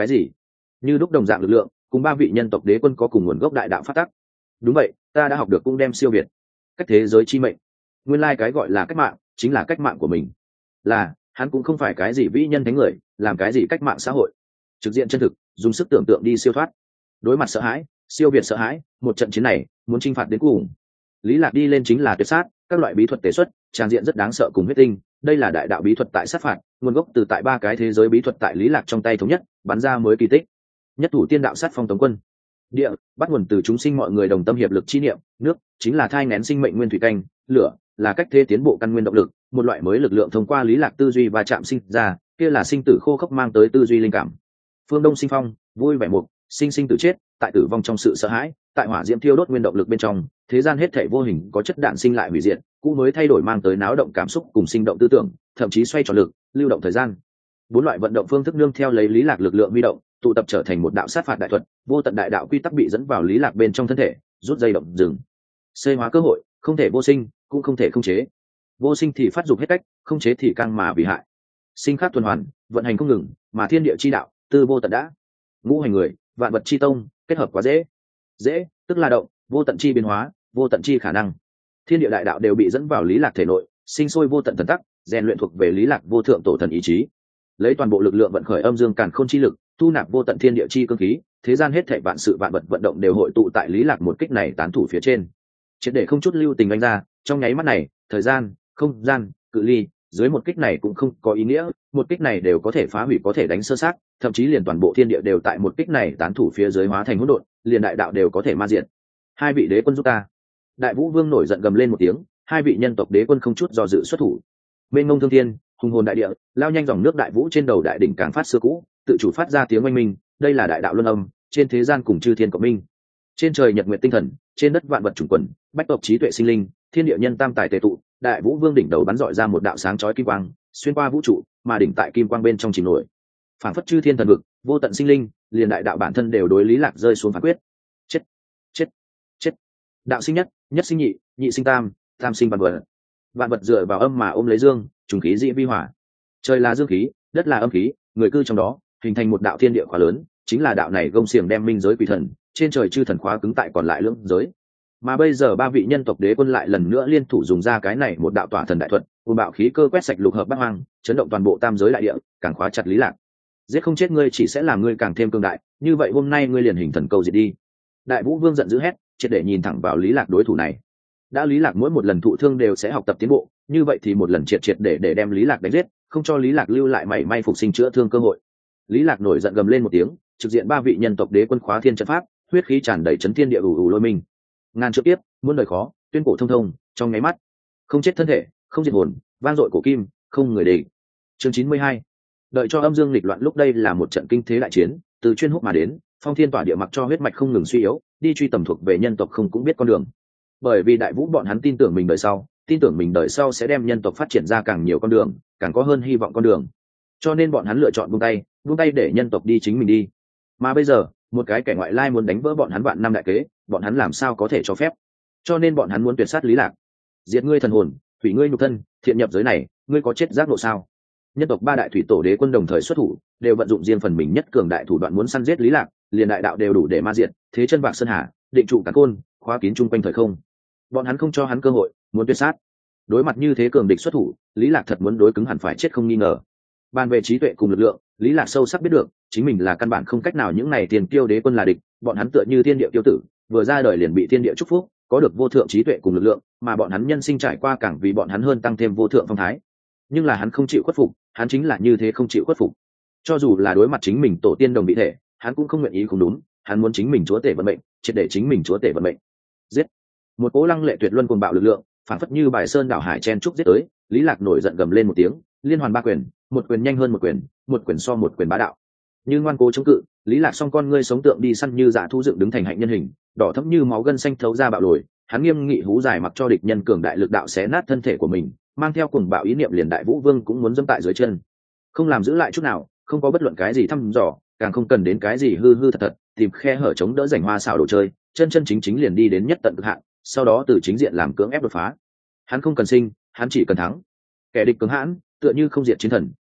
A: cái gì? Như lúc đồng dạng lực lượng, cùng ba vị nhân tộc đế quân có cùng nguồn gốc đại đạo phát tắc. Đúng vậy, ta đã học được cũng đem siêu việt cách thế giới chi mệnh. Nguyên lai cái gọi là cách mạng chính là cách mạng của mình. Là, hắn cũng không phải cái gì vĩ nhân thánh người, làm cái gì cách mạng xã hội. Trực diện chân thực, dùng sức tưởng tượng đi siêu thoát. Đối mặt sợ hãi, siêu việt sợ hãi, một trận chiến này, muốn chinh phạt đến cùng. Lý Lạc đi lên chính là tuyệt sát, các loại bí thuật tế xuất, tràn diện rất đáng sợ cùng huyết tinh. Đây là đại đạo bí thuật tại sát phạt, nguồn gốc từ tại ba cái thế giới bí thuật tại Lý Lạc trong tay thống nhất, bắn ra mới kỳ tích. Nhất thủ tiên đạo sát phong tống quân. Địa bắt nguồn từ chúng sinh mọi người đồng tâm hiệp lực chi niệm, nước chính là thai nghén sinh mệnh nguyên thủy canh, lửa là cách thế tiến bộ căn nguyên động lực, một loại mới lực lượng thông qua Lý Lạc tư duy và chạm sinh ra, kia là sinh tử khô khốc mang tới tư duy linh cảm. Phương Đông sinh phong, vui vẻ mục, sinh sinh tử chết, tại tử vong trong sự sợ hãi, tại hỏa diễm thiêu đốt nguyên động lực bên trong, thế gian hết thảy vô hình có chất đạn sinh lại hủy diệt, cũ mới thay đổi mang tới náo động cảm xúc cùng sinh động tư tưởng, thậm chí xoay tròn lực, lưu động thời gian. Bốn loại vận động phương thức nương theo lấy Lý Lạc lực lượng huy động, tụ tập trở thành một đạo sát phạt đại thuật, vô tận đại đạo quy tắc bị dẫn vào Lý Lạc bên trong thân thể, rút dây động dừng. Xây hóa cơ hội, không thể vô sinh, cũng không thể không chế. Vô sinh thì phát dục hết cách, không chế thì căng mà vì hại. Sinh khắc tuần hoàn, vận hành không ngừng, mà thiên địa chi đạo, tư vô tận đã. Ngũ hành người, vạn vật chi tông, kết hợp quá dễ. Dễ, tức là động, vô tận chi biến hóa, vô tận chi khả năng. Thiên địa đại đạo đều bị dẫn vào Lý Lạc thể nội, sinh sôi vô tận thần tắc, rèn luyện thuộc về Lý Lạc vô thượng tổ thần ý chí. Lấy toàn bộ lực lượng vận khởi âm dương càn khôn chi lực, thu nạp vô tận thiên địa chi cương khí, thế gian hết thảy vạn sự vạn vật vận động đều hội tụ tại Lý Lạc một kích này tán thủ phía trên. Triệt để không chút lưu tình đánh ra, trong nháy mắt này, thời gian, không gian, cự ly, dưới một kích này cũng không có ý nghĩa, một kích này đều có thể phá hủy có thể đánh sơ sát, thậm chí liền toàn bộ thiên địa đều tại một kích này tán thủ phía dưới hóa thành hỗn độn, liền đại đạo đều có thể ma diệt. Hai vị đế quân giúp ta. Đại Vũ Vương nổi giận gầm lên một tiếng, hai vị nhân tộc đế quân không chút do dự xuất thủ. Mênh mông thương thiên, hùng hồn đại địa, lao nhanh dòng nước đại vũ trên đầu đại đỉnh càng phát xưa cũ, tự chủ phát ra tiếng oanh minh, đây là đại đạo luân âm, trên thế gian cùng chư thiên cộng minh. Trên trời nhật nguyệt tinh thần, trên đất vạn vật chủng quần, bách tộc trí tuệ sinh linh, thiên địa nhân tam tài tề tụ, Đại Vũ Vương đỉnh đầu bắn rọi ra một đạo sáng chói kim quang, xuyên qua vũ trụ, mà đỉnh tại kim quang bên trong chìm nổi. Phản phất chư thiên thần vực, vô tận sinh linh, liền đại đạo bản thân đều đối Lý Lạc rơi xuống phán quyết. Chết, chết, chết. Đạo sinh nhất, nhất sinh nhị, nhị sinh tam, tam sinh vạn vật. Vạn vật dựa vào âm mà ôm lấy dương, trùng khí dị vi hỏa. Trời là dương khí, đất là âm khí, người cư trong đó, hình thành một đạo thiên địa khóa lớn, chính là đạo này gông xiềng đem minh giới quỷ thần, trên trời chư thần khóa cứng tại còn lại lưỡng giới. Mà bây giờ ba vị nhân tộc đế quân lại lần nữa liên thủ dùng ra cái này một đạo tỏa thần đại thuật, cùng bạo khí cơ quét sạch lục hợp bát hoang, chấn động toàn bộ tam giới đại địa, càng khóa chặt Lý Lạc. Giết không chết ngươi chỉ sẽ làm ngươi càng thêm cường đại, như vậy hôm nay ngươi liền hình thần câu diệt đi. Đại Vũ Vương giận dữ hét, triệt để nhìn thẳng vào Lý Lạc đối thủ này. Đã Lý Lạc mỗi một lần thụ thương đều sẽ học tập tiến bộ, như vậy thì một lần triệt triệt để để đem Lý Lạc đánh giết, không cho Lý Lạc lưu lại mảy may phục sinh chữa thương cơ hội. Lý Lạc nổi giận gầm lên một tiếng, trực diện ba vị nhân tộc đế quân khóa thiên trận pháp, huyết khí tràn đầy chấn thiên địa ù ù lôi mình. Ngàn trượng tiếp, muôn đời khó, tuyên cổ thông thông, trong nháy mắt. Không chết thân thể, không diệt hồn, vang dội cổ kim, không người địch. Chương chín mươi hai. Đợi cho âm dương nghịch loạn lúc đây là một trận kinh thế đại chiến, từ chuyên húc mà đến, phong thiên tỏa địa mặc cho huyết mạch không ngừng suy yếu, đi truy tầm thuộc về nhân tộc không cũng biết con đường. Bởi vì Đại Vũ bọn hắn tin tưởng mình đời sau, tin tưởng mình đời sau sẽ đem nhân tộc phát triển ra càng nhiều con đường, càng có hơn hy vọng con đường. Cho nên bọn hắn lựa chọn buông tay, buông tay để nhân tộc đi chính mình đi. Mà bây giờ, một cái kẻ ngoại lai muốn đánh vỡ bọn hắn vạn năm đại kế, bọn hắn làm sao có thể cho phép? Cho nên bọn hắn muốn tuyệt sát Lý Lạc, diệt ngươi thần hồn, hủy ngươi nhục thân, thiện nhập giới này, ngươi có chết giác ngộ sao? Nhân tộc ba đại thủy tổ đế quân đồng thời xuất thủ, đều vận dụng riêng phần mình nhất cường đại thủ đoạn muốn săn giết Lý Lạc, liền đại đạo đều đủ để ma diệt, thế chân vạc sơn hà, định trụ cả côn, khóa kín trung quanh thời không. Bọn hắn không cho hắn cơ hội, muốn tuyệt sát. Đối mặt như thế cường địch xuất thủ, Lý Lạc thật muốn đối cứng hẳn phải chết không nghi ngờ. Bàn về trí tuệ cùng lực lượng, Lý Lạc sâu sắc biết được, chính mình là căn bản không cách nào những này tiền kiêu đế quân là địch, bọn hắn tựa như thiên địa tiêu tử, vừa ra đời liền bị thiên địa chúc phúc, có được vô thượng trí tuệ cùng lực lượng, mà bọn hắn nhân sinh trải qua càng vì bọn hắn hơn tăng thêm vô thượng phong thái. Nhưng là hắn không chịu khuất phục, hắn chính là như thế không chịu khuất phục. Cho dù là đối mặt chính mình tổ tiên đồng bị thể, hắn cũng không nguyện ý không đúng, hắn muốn chính mình chúa tể vận mệnh, triệt để chính mình chúa tể vận mệnh. Giết! Một cỗ lăng lệ tuyệt luân cuồng bạo lực lượng, phản phất như bài sơn đảo hải chen trúc giết tới, Lý Lạc nổi giận gầm lên một tiếng, liên hoàn ba quyền, một quyền nhanh hơn một quyền, một quyền so một quyền bá đạo. Như ngoan cố chống cự, Lý Lạc song con ngươi sống tượng đi săn như dạ thu dựng đứng thành hạnh nhân hình, đỏ thẫm như máu gân xanh thấu ra bạo lồi, hắn nghiêm nghị hú dài mặc cho địch nhân cường đại lực đạo xé nát thân thể của mình, mang theo cuồng bạo ý niệm liền Đại Vũ Vương cũng muốn dẫm tại dưới chân. Không làm giữ lại chút nào, không có bất luận cái gì thăm dò, càng không cần đến cái gì hư hư thật thật, tìm khe hở chống đỡ rảnh hoa xảo đồ chơi, chân chân chính chính liền đi đến nhất tận cực hạn, sau đó từ chính diện làm cưỡng ép đột phá. Hắn không cần sinh, hắn chỉ cần thắng. Kẻ địch cứng hãn, tựa như không diệt chiến thần,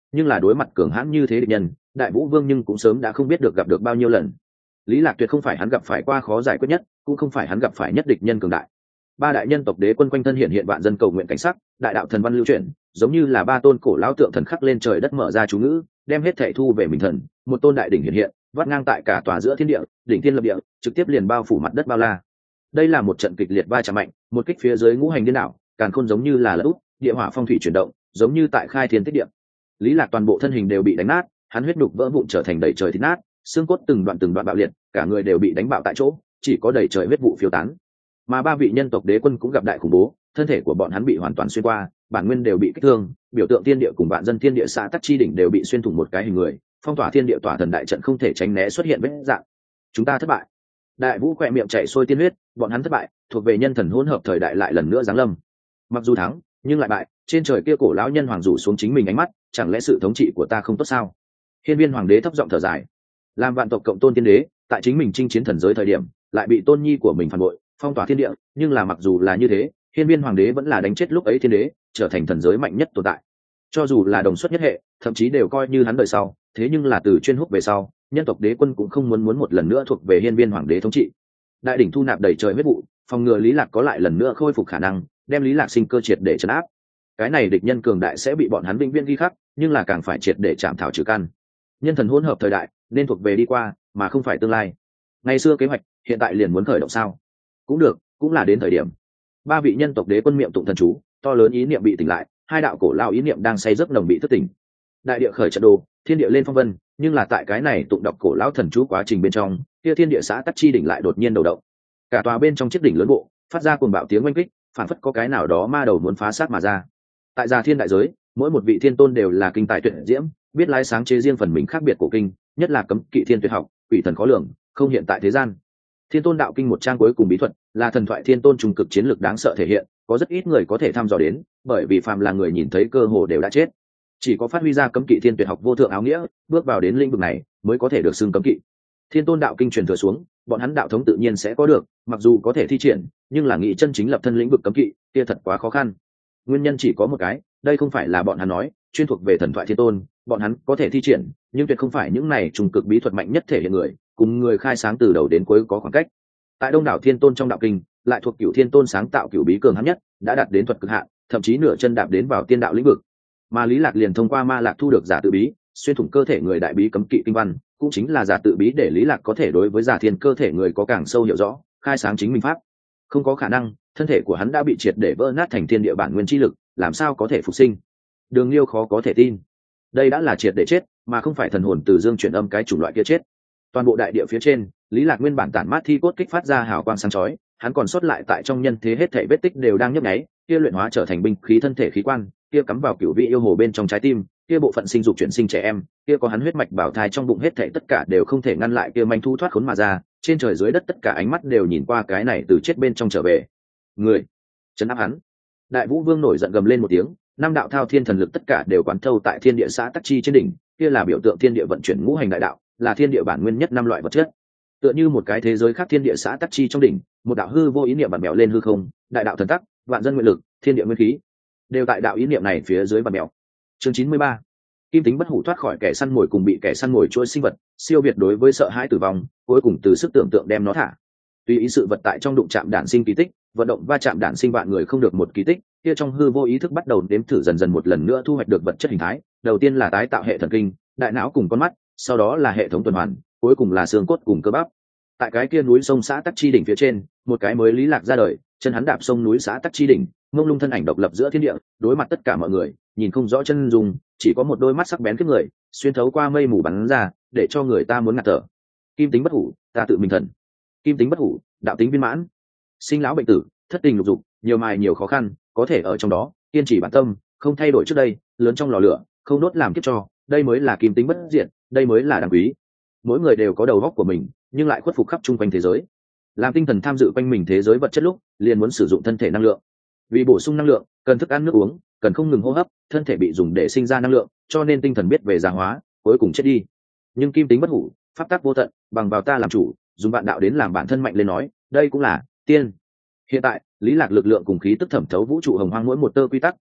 A: nhưng là đối mặt cường hãn như thế địch nhân, đại vũ vương nhưng cũng sớm đã không biết được gặp được bao nhiêu lần. Lý Lạc tuyệt không phải hắn gặp phải qua khó giải quyết nhất, cũng không phải hắn gặp phải nhất địch nhân cường đại. Ba đại nhân tộc đế quân quanh thân hiện hiện vạn dân cầu nguyện cảnh sắc, đại đạo thần văn lưu chuyển, giống như là ba tôn cổ lão tượng thần khắc lên trời đất mở ra chú ngữ, đem hết thảy thu về mình thần. Một tôn đại đỉnh hiện hiện, vắt ngang tại cả tòa giữa thiên địa, đỉnh thiên lập địa, trực tiếp liền bao phủ mặt đất bao la. Đây là một trận kịch liệt va chạm mạnh, một kích phía dưới ngũ hành điên đảo, càn khôn giống như là lật úp, địa hỏa phong thủy chuyển động, giống như tại khai thiên tích địa. Lý Lạc toàn bộ thân hình đều bị đánh nát, hắn huyết đục vỡ vụn trở thành đầy trời thít nát, xương cốt từng đoạn từng đoạn bạo liệt, cả người đều bị đánh bạo tại chỗ, chỉ có đầy trời huyết vụ phiêu tán. Mà ba vị nhân tộc đế quân cũng gặp đại khủng bố, thân thể của bọn hắn bị hoàn toàn xuyên qua, bản nguyên đều bị kích thương, biểu tượng thiên địa cùng vạn dân thiên địa xã tắc chi đỉnh đều bị xuyên thủng một cái hình người, phong tỏa thiên địa tỏa thần đại trận không thể tránh né xuất hiện vết dạng. Chúng ta thất bại. Đại vũ khỏe miệng chảy sôi tiên huyết, bọn hắn thất bại, thuộc về nhân thần hỗn hợp thời đại lại lần nữa giáng lâm. Mặc dù thắng, nhưng lại bại, trên trời kia cổ lão nhân hoàng rủ xuống chính mình ánh mắt, chẳng lẽ sự thống trị của ta không tốt sao? Hiên Viên hoàng đế thấp giọng thở dài, làm vạn tộc cộng tôn tiên đế, tại chính mình chinh chiến thần giới thời điểm, lại bị tôn nhi của mình phản bội, phong tỏa thiên địa, nhưng là mặc dù là như thế, Hiên Viên hoàng đế vẫn là đánh chết lúc ấy thiên đế, trở thành thần giới mạnh nhất tồn tại. Cho dù là đồng xuất nhất hệ, thậm chí đều coi như hắn đời sau, thế nhưng là từ chuyên húc về sau, nhân tộc đế quân cũng không muốn muốn một lần nữa thuộc về Hiên Viên hoàng đế thống trị. Đại đỉnh thu nạp đầy trời huyết vụ, phòng ngừa Lý Lạc có lại lần nữa khôi phục khả năng, đem Lý Lạc sinh cơ triệt để trấn áp. Cái này địch nhân cường đại sẽ bị bọn hắn vĩnh viễn ghi khắc, nhưng là càng phải triệt để chạm thảo trừ căn. Nhân thần hỗn hợp thời đại, nên thuộc về đi qua, mà không phải tương lai. Ngày xưa kế hoạch, hiện tại liền muốn khởi động sao? Cũng được, cũng là đến thời điểm. Ba vị nhân tộc đế quân miệng tụng thần chú, to lớn ý niệm bị tỉnh lại, hai đạo cổ lao ý niệm đang say giấc nồng bị thức tỉnh. Đại địa khởi trận đồ, thiên địa lên phong vân, nhưng là tại cái này tụng đọc cổ lão thần chú quá trình bên trong, kia thiên địa xã tắc chi đỉnh lại đột nhiên đầu động. Cả tòa bên trong chiếc đỉnh lớn bộ, phát ra cuồng bạo tiếng oanh kích, phản phất có cái nào đó ma đầu muốn phá sát mà ra. Tại Già Thiên đại giới, mỗi một vị thiên tôn đều là kinh tài tuyệt diễm, biết lái sáng chế riêng phần mình khác biệt cổ kinh, nhất là cấm kỵ thiên tuyệt học, quỷ thần khó lường, không hiện tại thế gian. Thiên tôn đạo kinh một trang cuối cùng bí thuật, là thần thoại thiên tôn trung cực chiến lược đáng sợ thể hiện, có rất ít người có thể thăm dò đến, bởi vì phàm là người nhìn thấy cơ hồ đều đã chết. Chỉ có phát huy ra cấm kỵ thiên tuyệt học vô thượng áo nghĩa, bước vào đến lĩnh vực này, mới có thể được xưng cấm kỵ. Thiên tôn đạo kinh truyền thừa xuống, bọn hắn đạo thống tự nhiên sẽ có được, mặc dù có thể thi triển, nhưng là nghị chân chính lập thân lĩnh vực cấm kỵ, kia thật quá khó khăn. Nguyên nhân chỉ có một cái, đây không phải là bọn hắn nói, chuyên thuộc về thần thoại thiên tôn, bọn hắn có thể thi triển, nhưng tuyệt không phải những này trùng cực bí thuật mạnh nhất thể hiện người, cùng người khai sáng từ đầu đến cuối có khoảng cách. Tại đông đảo thiên tôn trong đạo kinh, lại thuộc cửu thiên tôn sáng tạo cửu bí cường hãn nhất, đã đạt đến thuật cực hạn, thậm chí nửa chân đạp đến vào tiên đạo lĩnh vực. Mà Lý Lạc liền thông qua ma lạc thu được giả tự bí, xuyên thủng cơ thể người đại bí cấm kỵ kinh văn, cũng chính là giả tự bí để Lý Lạc có thể đối với giả thiên cơ thể người có càng sâu hiểu rõ, khai sáng chính minh pháp. Không có khả năng, thân thể của hắn đã bị triệt để vỡ nát thành thiên địa bản nguyên chi lực, làm sao có thể phục sinh? Đường Liêu khó có thể tin. Đây đã là triệt để chết, mà không phải thần hồn từ dương chuyển âm cái chủng loại kia chết. Toàn bộ đại địa phía trên, Lý Lạc nguyên bản tản mát thi cốt kích phát ra hào quang sáng chói, hắn còn sót lại tại trong nhân thế hết thảy vết tích đều đang nhấp nháy, kia luyện hóa trở thành binh khí thân thể khí quan, kia cắm vào cửu vị yêu hồ bên trong trái tim, kia bộ phận sinh dục chuyển sinh trẻ em, kia có hắn huyết mạch bảo thai trong bụng hết thảy tất cả đều không thể ngăn lại kia manh thu thoát khốn mà ra, trên trời dưới đất tất cả ánh mắt đều nhìn qua cái này từ chết bên trong trở về. Người, trấn áp hắn. Đại Vũ Vương nổi giận gầm lên một tiếng, năm đạo thao thiên thần lực tất cả đều quán thâu tại thiên địa xã tắc chi trên đỉnh, kia là biểu tượng thiên địa vận chuyển ngũ hành đại đạo, là thiên địa bản nguyên nhất năm loại vật chất. Tựa như một cái thế giới khác thiên địa xã tắc chi trong đỉnh, một đạo hư vô ý niệm bật mèo lên hư không, đại đạo thần tắc, vạn dân nguyện lực, thiên địa nguyên khí, đều tại đạo ý niệm này phía dưới bật mèo. Chương chín mươi ba. Kim tính bất hủ thoát khỏi kẻ săn mồi cùng bị kẻ săn mồi chuỗi sinh vật, siêu việt đối với sợ hãi tử vong, cuối cùng từ sức tưởng tượng đem nó thả. Tùy ý sự vật tại trong đụng chạm đản sinh kỳ tích, vận động va chạm đản sinh vạn người không được một kỳ tích, kia trong hư vô ý thức bắt đầu đếm thử dần dần một lần nữa thu hoạch được vật chất hình thái, đầu tiên là tái tạo hệ thần kinh, đại não cùng con mắt, sau đó là hệ thống tuần hoàn, cuối cùng là xương cốt cùng cơ bắp. Tại cái kia núi sông xã tắc chi đỉnh phía trên, một cái mới Lý Lạc ra đời, chân hắn đạp sông núi xã tắc chi đỉnh, mông lung thân ảnh độc lập giữa thiên địa, đối mặt tất cả mọi người, nhìn không rõ chân dung, chỉ có một đôi mắt sắc bén kiếp người, xuyên thấu qua mây mù bắn ra, để cho người ta muốn ngạt thở. Kim tính bất hủ, ta tự mình thần. Kim tính bất hủ, đạo tính viên mãn. Sinh lão bệnh tử, thất tình lục dục, nhiều mài nhiều khó khăn, có thể ở trong đó, kiên trì bản tâm, không thay đổi trước đây, lớn trong lò lửa, không đốt làm kiếp cho, đây mới là kim tính bất diệt, đây mới là đáng quý. Mỗi người đều có đầu óc của mình, nhưng lại khuất phục khắp chung quanh thế giới. Làm tinh thần tham dự quanh mình thế giới vật chất lúc, liền muốn sử dụng thân thể năng lượng. Vì bổ sung năng lượng, cần thức ăn nước uống, cần không ngừng hô hấp, thân thể bị dùng để sinh ra năng lượng, cho nên tinh thần biết về già hóa, cuối cùng chết đi. Nhưng kim tính bất hủ, pháp tắc vô tận, bằng vào ta làm chủ, dùng vạn đạo đến làm bản thân mạnh lên nói, đây cũng là tiên. Hiện tại, Lý Lạc lực lượng cùng khí tức thẩm thấu vũ trụ hồng hoang mỗi một tơ quy tắc,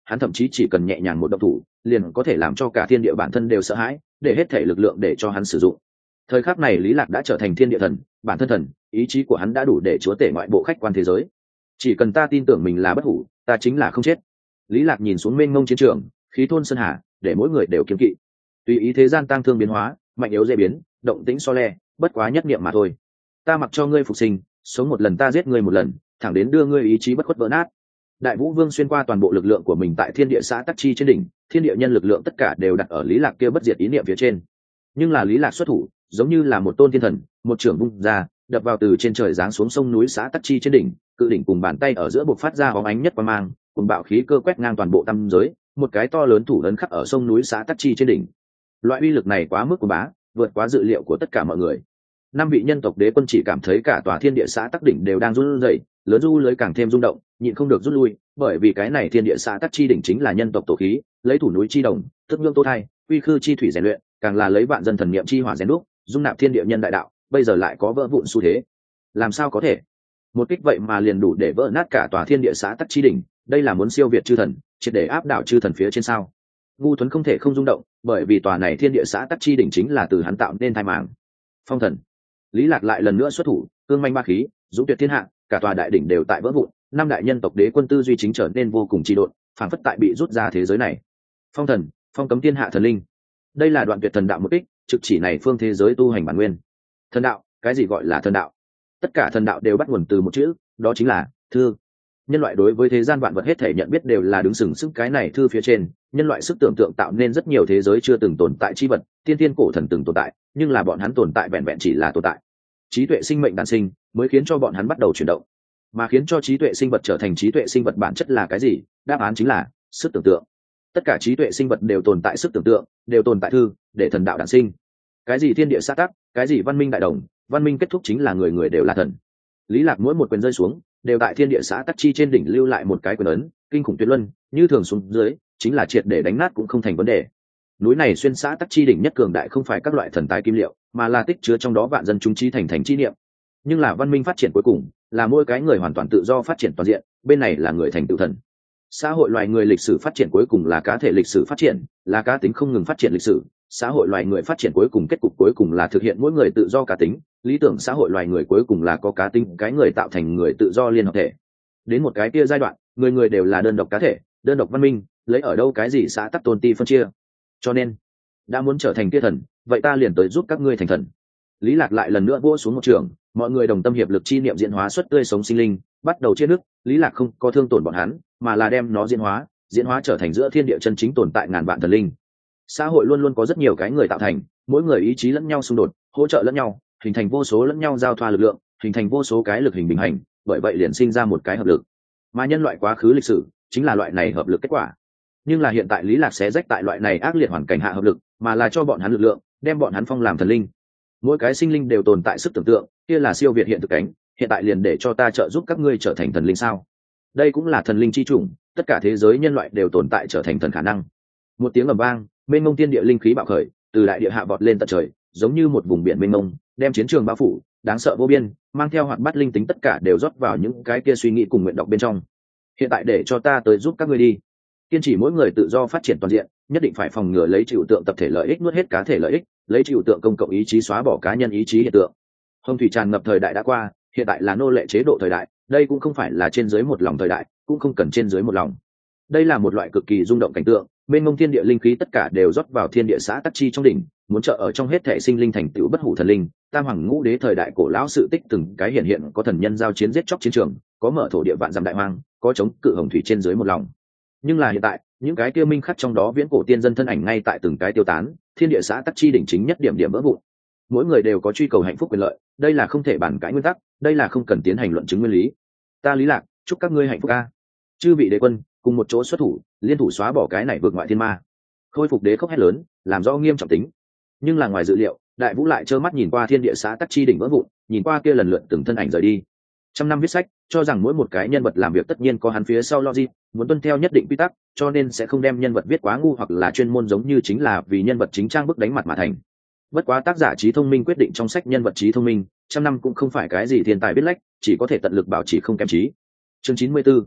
A: hắn thậm chí chỉ cần nhẹ nhàng một động thủ liền có thể làm cho cả thiên địa bản thân đều sợ hãi, để hết thể lực lượng để cho hắn sử dụng. Thời khắc này Lý Lạc đã trở thành thiên địa thần, bản thân thần, ý chí của hắn đã đủ để chúa tể ngoại bộ khách quan thế giới. Chỉ cần ta tin tưởng mình là bất hủ, ta chính là không chết. Lý Lạc nhìn xuống mênh mông chiến trường, khí thôn sơn hà, để mỗi người đều kiêng kỵ. Tùy ý thế gian tăng thương biến hóa, mạnh yếu dễ biến, động tĩnh so le, bất quá nhất niệm mà thôi. Ta mặc cho ngươi phục sinh, sống một lần ta giết ngươi một lần, thẳng đến đưa ngươi ý chí bất khuất vỡ nát. Đại Vũ Vương xuyên qua toàn bộ lực lượng của mình tại thiên địa xã Tắc Chi trên đỉnh, thiên địa nhân lực lượng tất cả đều đặt ở Lý Lạc kia bất diệt ý niệm phía trên. Nhưng là Lý Lạc xuất thủ, giống như là một tôn thiên thần, một trường vung ra, đập vào từ trên trời giáng xuống sông núi xã Tắc Chi trên đỉnh, cự đỉnh cùng bàn tay ở giữa bộc phát ra bóng ánh nhất quang mang, cùng bạo khí cơ quét ngang toàn bộ tam giới, một cái to lớn thủ lớn khắc ở sông núi xã Tắc Chi trên đỉnh. Loại uy lực này quá mức của bá, vượt quá dự liệu của tất cả mọi người. Năm vị nhân tộc đế quân chỉ cảm thấy cả tòa thiên địa xã Tắc đỉnh đều đang run rẩy, lớn du lưới càng thêm rung động, nhịn không được rút lui, bởi vì cái này thiên địa xã Tắc Chi đỉnh chính là nhân tộc tổ khí, lấy thủ núi chi đồng, tức nhương tô thai, uy khư chi thủy rèn luyện, càng là lấy vạn dân thần niệm chi hỏa rèn đúc, dung nạp thiên địa nhân đại đạo, bây giờ lại có vỡ vụn xu thế. Làm sao có thể? Một kích vậy mà liền đủ để vỡ nát cả tòa thiên địa xã Tắc Chi đỉnh, đây là muốn siêu việt chư thần, triệt để áp đảo chư thần phía trên sao? Ngu Thuấn không thể không rung động, bởi vì tòa này thiên địa xã Tắc Chi đỉnh chính là từ hắn tạo nên thai màng. Phong thần. Lý Lạc lại lần nữa xuất thủ, cương manh ba khí, dũng tuyệt thiên hạ, cả tòa đại đỉnh đều tại vỡ vụn, năm đại nhân tộc đế quân tư duy chính trở nên vô cùng trì độn, phảng phất tại bị rút ra thế giới này. Phong thần, phong cấm thiên hạ thần linh. Đây là đoạn tuyệt thần đạo một kích, trực chỉ này phương thế giới tu hành bản nguyên. Thần đạo, cái gì gọi là thần đạo? Tất cả thần đạo đều bắt nguồn từ một chữ, đó chính là thư. Nhân loại đối với thế gian vạn vật hết thể nhận biết đều là đứng sừng sững cái này thư phía trên, nhân loại sức tưởng tượng tạo nên rất nhiều thế giới chưa từng tồn tại chi vật, tiên tiên cổ thần từng tồn tại, nhưng là bọn hắn tồn tại vẹn vẹn chỉ là tồn tại. Trí tuệ sinh mệnh đản sinh mới khiến cho bọn hắn bắt đầu chuyển động, mà khiến cho trí tuệ sinh vật trở thành trí tuệ sinh vật bản chất là cái gì? Đáp án chính là sức tưởng tượng. Tất cả trí tuệ sinh vật đều tồn tại sức tưởng tượng, đều tồn tại thư, để thần đạo đản sinh. Cái gì thiên địa xã tắc, cái gì văn minh đại đồng, văn minh kết thúc chính là người người đều là thần. Lý Lạc mỗi một quyền rơi xuống, đều tại thiên địa xã Tắc Chi trên đỉnh lưu lại một cái quyền ấn, kinh khủng tuyệt luân, như thường xuống dưới, chính là triệt để đánh nát cũng không thành vấn đề. Núi này xuyên xã Tắc Chi đỉnh nhất cường đại không phải các loại thần tài kim liệu, mà là tích chứa trong đó vạn dân chúng trí thành thành chi niệm. Nhưng là văn minh phát triển cuối cùng, là mỗi cái người hoàn toàn tự do phát triển toàn diện, bên này là người thành tự thần. Xã hội loài người lịch sử phát triển cuối cùng là cá thể lịch sử phát triển, là cá tính không ngừng phát triển lịch sử. Xã hội loài người phát triển cuối cùng kết cục cuối cùng là thực hiện mỗi người tự do cá tính, lý tưởng xã hội loài người cuối cùng là có cá tính cái người tạo thành người tự do liên hợp thể. Đến một cái kia giai đoạn, người người đều là đơn độc cá thể, đơn độc văn minh, lấy ở đâu cái gì xã tắc tôn ti phân chia. Cho nên, đã muốn trở thành kia thần, vậy ta liền tới giúp các ngươi thành thần. Lý Lạc lại lần nữa vỗ xuống một trường, mọi người đồng tâm hiệp lực chi niệm diễn hóa xuất tươi sống sinh linh, bắt đầu chia nước. Lý Lạc không có thương tổn bọn hắn, mà là đem nó diễn hóa, diễn hóa trở thành giữa thiên địa chân chính tồn tại ngàn vạn thần linh. Xã hội luôn luôn có rất nhiều cái người tạo thành, mỗi người ý chí lẫn nhau xung đột, hỗ trợ lẫn nhau, hình thành vô số lẫn nhau giao thoa lực lượng, hình thành vô số cái lực hình bình hành, bởi vậy liền sinh ra một cái hợp lực. Mà nhân loại quá khứ lịch sử chính là loại này hợp lực kết quả. Nhưng là hiện tại Lý Lạc xé rách tại loại này ác liệt hoàn cảnh hạ hợp lực, mà là cho bọn hắn lực lượng, đem bọn hắn phong làm thần linh. Mỗi cái sinh linh đều tồn tại sức tưởng tượng, kia là siêu việt hiện thực cánh, hiện tại liền để cho ta trợ giúp các ngươi trở thành thần linh sao? Đây cũng là thần linh chi chủng, tất cả thế giới nhân loại đều tồn tại trở thành thần khả năng. Một tiếng ầm vang, mênh mông tiên địa linh khí bạo khởi, từ đại địa hạ vọt lên tận trời, giống như một vùng biển mênh mông, đem chiến trường bao phủ, đáng sợ vô biên, mang theo hoạt bát linh tính tất cả đều rót vào những cái kia suy nghĩ cùng nguyện đọc bên trong. Hiện tại để cho ta tới giúp các ngươi đi. Kiên trì mỗi người tự do phát triển toàn diện, nhất định phải phòng ngừa lấy trừu tượng tập thể lợi ích nuốt hết cá thể lợi ích, lấy trừu tượng công cộng ý chí xóa bỏ cá nhân ý chí hiện tượng. Hồng thủy tràn ngập thời đại đã qua, hiện tại là nô lệ chế độ thời đại, đây cũng không phải là trên dưới một lòng thời đại, cũng không cần trên dưới một lòng. Đây là một loại cực kỳ rung động cảnh tượng, bên ngông thiên địa linh khí tất cả đều rót vào thiên địa xã Tắc Chi trong đỉnh, muốn trợ ở trong hết thể sinh linh thành tựu bất hủ thần linh. Tam hoàng ngũ đế thời đại cổ lão sự tích từng cái hiện hiện, có thần nhân giao chiến giết chóc chiến trường, có mở thổ địa vạn dặm đại hoang, có chống cự hồng thủy trên dưới một lòng. Nhưng là hiện tại, những cái kia minh khắc trong đó viễn cổ tiên dân thân ảnh ngay tại từng cái tiêu tán, thiên địa xã Tắc Chi đỉnh chính nhất điểm điểm vỡ vụn. Mỗi người đều có truy cầu hạnh phúc quyền lợi, đây là không thể bàn cãi nguyên tắc, đây là không cần tiến hành luận chứng nguyên lý. Ta Lý Lạc, chúc các ngươi hạnh phúc a. Chư vị đế quân cùng một chỗ xuất thủ, liên thủ xóa bỏ cái này vượt ngoại thiên ma, khôi phục đế khốc hét lớn, làm rõ nghiêm trọng tính. Nhưng là ngoài dự liệu, Đại Vũ lại trơ mắt nhìn qua thiên địa xã Tắc Chi đỉnh vỡ vụn, nhìn qua kia lần lượt từng thân ảnh rời đi. Trăm năm viết sách, cho rằng mỗi một cái nhân vật làm việc tất nhiên có hắn phía sau logic, muốn tuân theo nhất định quy tắc, cho nên sẽ không đem nhân vật viết quá ngu hoặc là chuyên môn giống như chính là vì nhân vật chính trang bức đánh mặt mà thành. Bất quá tác giả trí thông minh quyết định trong sách nhân vật trí thông minh, trăm năm cũng không phải cái gì thiên tài biết lách, chỉ có thể tận lực bảo trì không kém trí. Chương chín mươi chín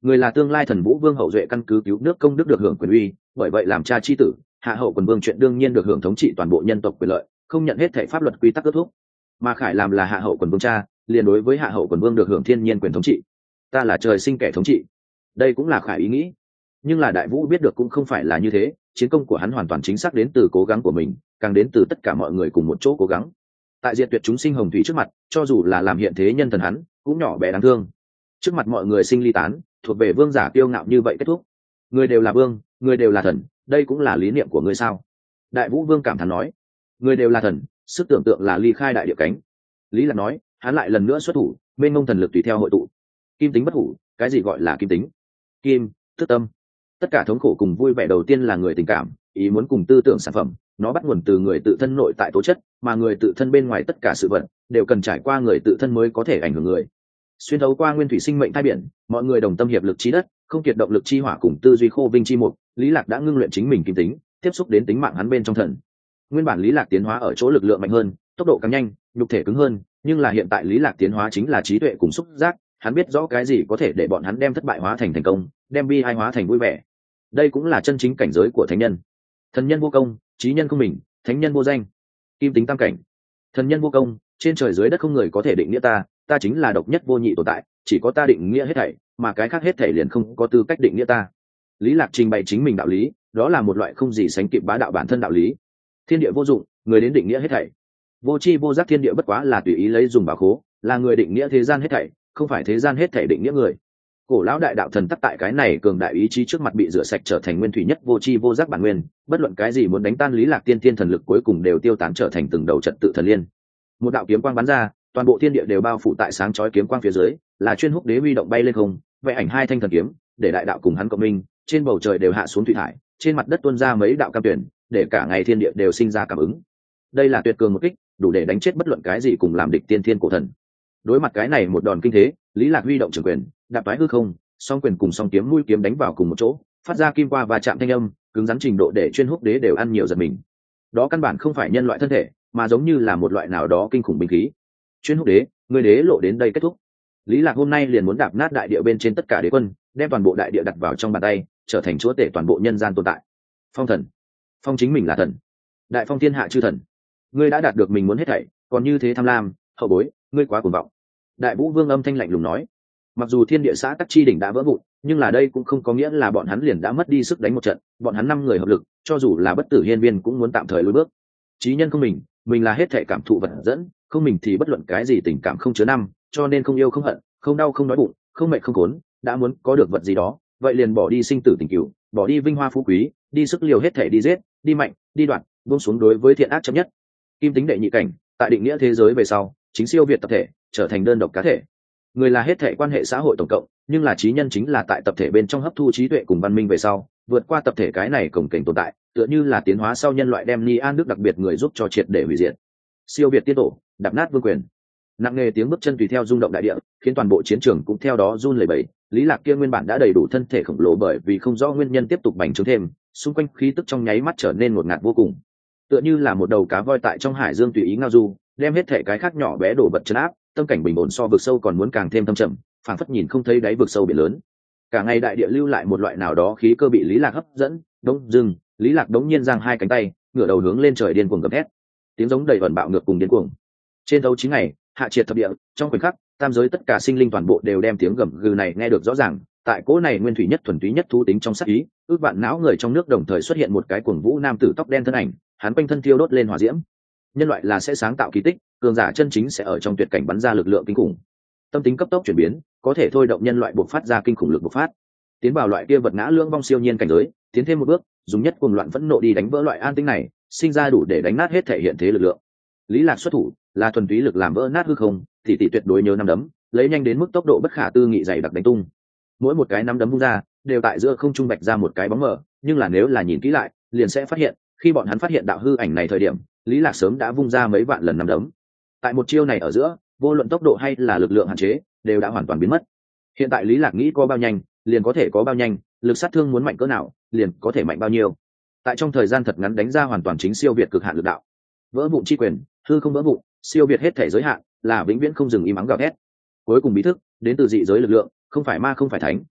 A: người là tương lai thần vũ vương hậu duệ, căn cứ cứu nước công đức được hưởng quyền uy, bởi vậy làm cha chi tử, hạ hậu quần vương chuyện đương nhiên được hưởng thống trị toàn bộ nhân tộc quyền lợi, không nhận hết thể pháp luật quy tắc kết thúc. Mà Khải làm là hạ hậu quần vương cha, liền đối với hạ hậu quần vương được hưởng thiên nhiên quyền thống trị. Ta là trời sinh kẻ thống trị, đây cũng là Khải ý nghĩ. Nhưng là Đại Vũ biết được cũng không phải là như thế, chiến công của hắn hoàn toàn chính xác đến từ cố gắng của mình, càng đến từ tất cả mọi người cùng một chỗ cố gắng. Tại diệt tuyệt chúng sinh hồng thủy trước mặt, cho dù là làm hiện thế nhân thần hắn cũng nhỏ bé đáng thương. Trước mặt mọi người sinh ly tán, thuộc về vương giả kiêu ngạo như vậy kết thúc. Người đều là vương, người đều là thần, đây cũng là lý niệm của ngươi sao? Đại Vũ vương cảm thán nói. Người đều là thần, sức tưởng tượng là ly khai đại địa cánh. Lý Lạc nói, hắn lại lần nữa xuất thủ, mênh mông thần lực tùy theo hội tụ. Kim tính bất hủ, cái gì gọi là kim tính? Kim, tức tâm. Tất cả thống khổ cùng vui vẻ đầu tiên là người tình cảm, ý muốn cùng tư tưởng sản phẩm, nó bắt nguồn từ người tự thân nội tại tố chất, mà người tự thân bên ngoài tất cả sự vật đều cần trải qua người tự thân mới có thể ảnh hưởng người. Xuyên thấu qua nguyên thủy sinh mệnh thai biển, mọi người đồng tâm hiệp lực chi đất, không kiệt động lực chi hỏa cùng tư duy khô vinh chi mục, Lý Lạc đã ngưng luyện chính mình kim tính, tiếp xúc đến tính mạng hắn bên trong thần. Nguyên bản Lý Lạc tiến hóa ở chỗ lực lượng mạnh hơn, tốc độ càng nhanh, nhục thể cứng hơn, nhưng là hiện tại Lý Lạc tiến hóa chính là trí tuệ cùng xúc giác, hắn biết rõ cái gì có thể để bọn hắn đem thất bại hóa thành thành công, đem bi ai hóa thành vui vẻ. Đây cũng là chân chính cảnh giới của thánh nhân. Thần nhân vô công, trí nhân không mình, thánh nhân vô danh. Kim tính tam cảnh. Thần nhân vô công, trên trời dưới đất không người có thể định nghĩa ta, ta chính là độc nhất vô nhị tồn tại, chỉ có ta định nghĩa hết thảy, mà cái khác hết thảy liền không có tư cách định nghĩa ta. Lý Lạc trình bày chính mình đạo lý, đó là một loại không gì sánh kịp bá đạo bản thân đạo lý. Thiên địa vô dụng, người đến định nghĩa hết thảy. Vô chi vô giác thiên địa bất quá là tùy ý lấy dùng bảo khố, là người định nghĩa thế gian hết thảy, không phải thế gian hết thảy định nghĩa người. Cổ lão đại đạo thần tắc tại cái này cường đại ý chí trước mặt bị rửa sạch trở thành nguyên thủy nhất vô chi vô giác bản nguyên, bất luận cái gì muốn đánh tan Lý Lạc tiên tiên thần lực cuối cùng đều tiêu tán trở thành từng đầu trật tự thần liên. Một đạo kiếm quang bắn ra, toàn bộ thiên địa đều bao phủ tại sáng chói kiếm quang phía dưới, là chuyên húc đế huy động bay lên không, vẽ ảnh hai thanh thần kiếm, để đại đạo cùng hắn cộng minh, trên bầu trời đều hạ xuống thủy thải, trên mặt đất tuôn ra mấy đạo cam tuyển, để cả ngày thiên địa đều sinh ra cảm ứng. Đây là tuyệt cường một kích, đủ để đánh chết bất luận cái gì cùng làm địch tiên thiên cổ thần. Đối mặt cái này một đòn kinh thế, Lý Lạc huy động trường quyền, đạp toái hư không, song quyền cùng song kiếm mũi kiếm đánh vào cùng một chỗ, phát ra kim qua và chạm thanh âm, cứng rắn trình độ để chuyên húc đế đều ăn nhiều giật mình. Đó căn bản không phải nhân loại thân thể, mà giống như là một loại nào đó kinh khủng binh khí. Chuyên húc đế, người đế lộ đến đây kết thúc. Lý Lạc hôm nay liền muốn đạp nát đại địa bên trên tất cả đế quân, đem toàn bộ đại địa đặt vào trong bàn tay, trở thành chúa tể toàn bộ nhân gian tồn tại. Phong thần, phong chính mình là thần, đại phong thiên hạ chư thần. Ngươi đã đạt được mình muốn hết thảy, còn như thế tham lam, hậu bối, ngươi quá cuồng vọng. Đại Vũ Vương âm thanh lạnh lùng nói. Mặc dù thiên địa xã tắc chi đỉnh đã vỡ vụn, nhưng là đây cũng không có nghĩa là bọn hắn liền đã mất đi sức đánh một trận, bọn hắn năm người hợp lực, cho dù là bất tử hiên viên cũng muốn tạm thời lùi bước. Chí nhân không mình, mình là hết thể cảm thụ vật dẫn, không mình thì bất luận cái gì tình cảm không chứa năm, cho nên không yêu không hận, không đau không đói bụng, không mệt không khốn, đã muốn có được vật gì đó, vậy liền bỏ đi sinh tử tình cửu, bỏ đi vinh hoa phú quý, đi sức liều hết thể đi giết, đi mạnh, đi đoạn, buông xuống đối với thiện ác chấp nhất. Kim tính đệ nhị cảnh, tại định nghĩa thế giới về sau, chính siêu việt tập thể, trở thành đơn độc cá thể. Người là hết thể quan hệ xã hội tổng cộng, nhưng là trí nhân chính là tại tập thể bên trong hấp thu trí tuệ cùng văn minh về sau, vượt qua tập thể cái này cổng kềnh tồn tại, tựa như là tiến hóa sau nhân loại đem ni an đức đặc biệt người giúp cho triệt để hủy diệt. Siêu việt tiên tổ, đạp nát vương quyền. Nặng nề tiếng bước chân tùy theo rung động đại địa, khiến toàn bộ chiến trường cũng theo đó run lẩy bẩy. Lý Lạc kia nguyên bản đã đầy đủ thân thể khổng lồ bởi vì không rõ nguyên nhân tiếp tục bành trướng thêm, xung quanh khí tức trong nháy mắt trở nên ngột ngạt vô cùng. Tựa như là một đầu cá voi tại trong hải dương tùy ý ngao du, đem hết thể cái khác nhỏ bé đổ vật chấn áp, tâm cảnh bình ổn so vực sâu còn muốn càng thêm thâm trầm, phảng phất nhìn không thấy đáy vực sâu biển lớn. Cả ngày đại địa lưu lại một loại nào đó khí cơ bị Lý Lạc hấp dẫn, đống dừng, Lý Lạc đống nhiên giang hai cánh tay, ngửa đầu hướng lên trời điên cuồng gầm thét. Tiếng giống đầy ẩn bạo ngược cùng điên cuồng. Trên thấu chín ngày, hạ triệt thập địa, trong khoảnh khắc, tam giới tất cả sinh linh toàn bộ đều đem tiếng gầm gừ này nghe được rõ ràng, tại cỗ này nguyên thủy nhất thuần túy nhất thú tính trong sát ý, ước vạn não người trong nước đồng thời xuất hiện một cái cuồng vũ nam tử tóc đen thân ảnh, hắn quanh thân thiêu đốt lên hỏa diễm. Nhân loại là sẽ sáng tạo kỳ tích, cường giả chân chính sẽ ở trong tuyệt cảnh bắn ra lực lượng kinh khủng. Tâm tính cấp tốc chuyển biến, có thể thôi động nhân loại bộc phát ra kinh khủng lực bộc phát. Tiến vào loại kia vật ngã lưỡng vong siêu nhiên cảnh giới, tiến thêm một bước, dùng nhất cuồng loạn phẫn nộ đi đánh vỡ loại an tĩnh này, sinh ra đủ để đánh nát hết thể hiện thế lực lượng. Lý Lạc xuất thủ, là thuần túy lực làm vỡ nát hư không, thì tỷ tuyệt đối nhớ năm đấm, lấy nhanh đến mức tốc độ bất khả tư nghị dày đặc đánh tung. Mỗi một cái năm đấm vung ra, đều tại giữa không trung bạch ra một cái bóng mờ, nhưng là nếu là nhìn kỹ lại, liền sẽ phát hiện, khi bọn hắn phát hiện đạo hư ảnh này thời điểm, Lý Lạc sớm đã vung ra mấy vạn lần năm đấm. Tại một chiêu này ở giữa, vô luận tốc độ hay là lực lượng hạn chế, đều đã hoàn toàn biến mất. Hiện tại Lý Lạc nghĩ có bao nhanh, liền có thể có bao nhanh, lực sát thương muốn mạnh cỡ nào, liền có thể mạnh bao nhiêu. Tại trong thời gian thật ngắn đánh ra hoàn toàn chính siêu việt cực hạn lực đạo. Vỡ vụn chi quyền, hư không vỡ vụn, siêu việt hết thể giới hạn, là vĩnh viễn không dừng im ắng gào thét. Cuối cùng bí thức, đến từ dị giới lực lượng, không phải ma không phải thánh,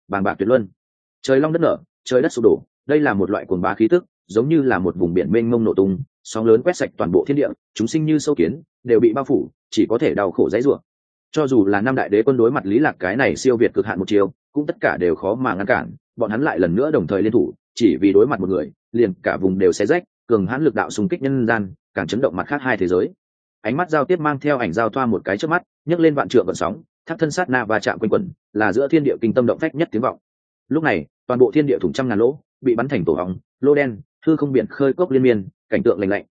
A: bàng bạc tuyệt luân. Trời long đất nở, trời đất sụp đổ, đây là một loại cuồng bá khí tức, giống như là một vùng biển mênh mông nổ tung, sóng lớn quét sạch toàn bộ thiên địa, chúng sinh như sâu kiến đều bị bao phủ, chỉ có thể đau khổ dãy rủa. Cho dù là năm đại đế quân đối mặt Lý Lạc cái này siêu việt cực hạn một chiều, cũng tất cả đều khó mà ngăn cản, bọn hắn lại lần nữa đồng thời liên thủ, chỉ vì đối mặt một người, liền cả vùng đều xé rách, cường hãn lực đạo xung kích nhân gian, càng chấn động mặt khác hai thế giới. Ánh mắt giao tiếp mang theo ảnh giao thoa một cái trước mắt, nhấc lên vạn trượng gợn sóng, thác thân sát na va chạm quanh quẩn, là giữa thiên địa kinh tâm động phách nhất tiếng vọng. Lúc này, toàn bộ thiên địa thủng trăm ngàn lỗ, bị bắn thành tổ hóng, lô đen, hư không biển khơi cốc liên miên, cảnh tượng lạnh lạnh,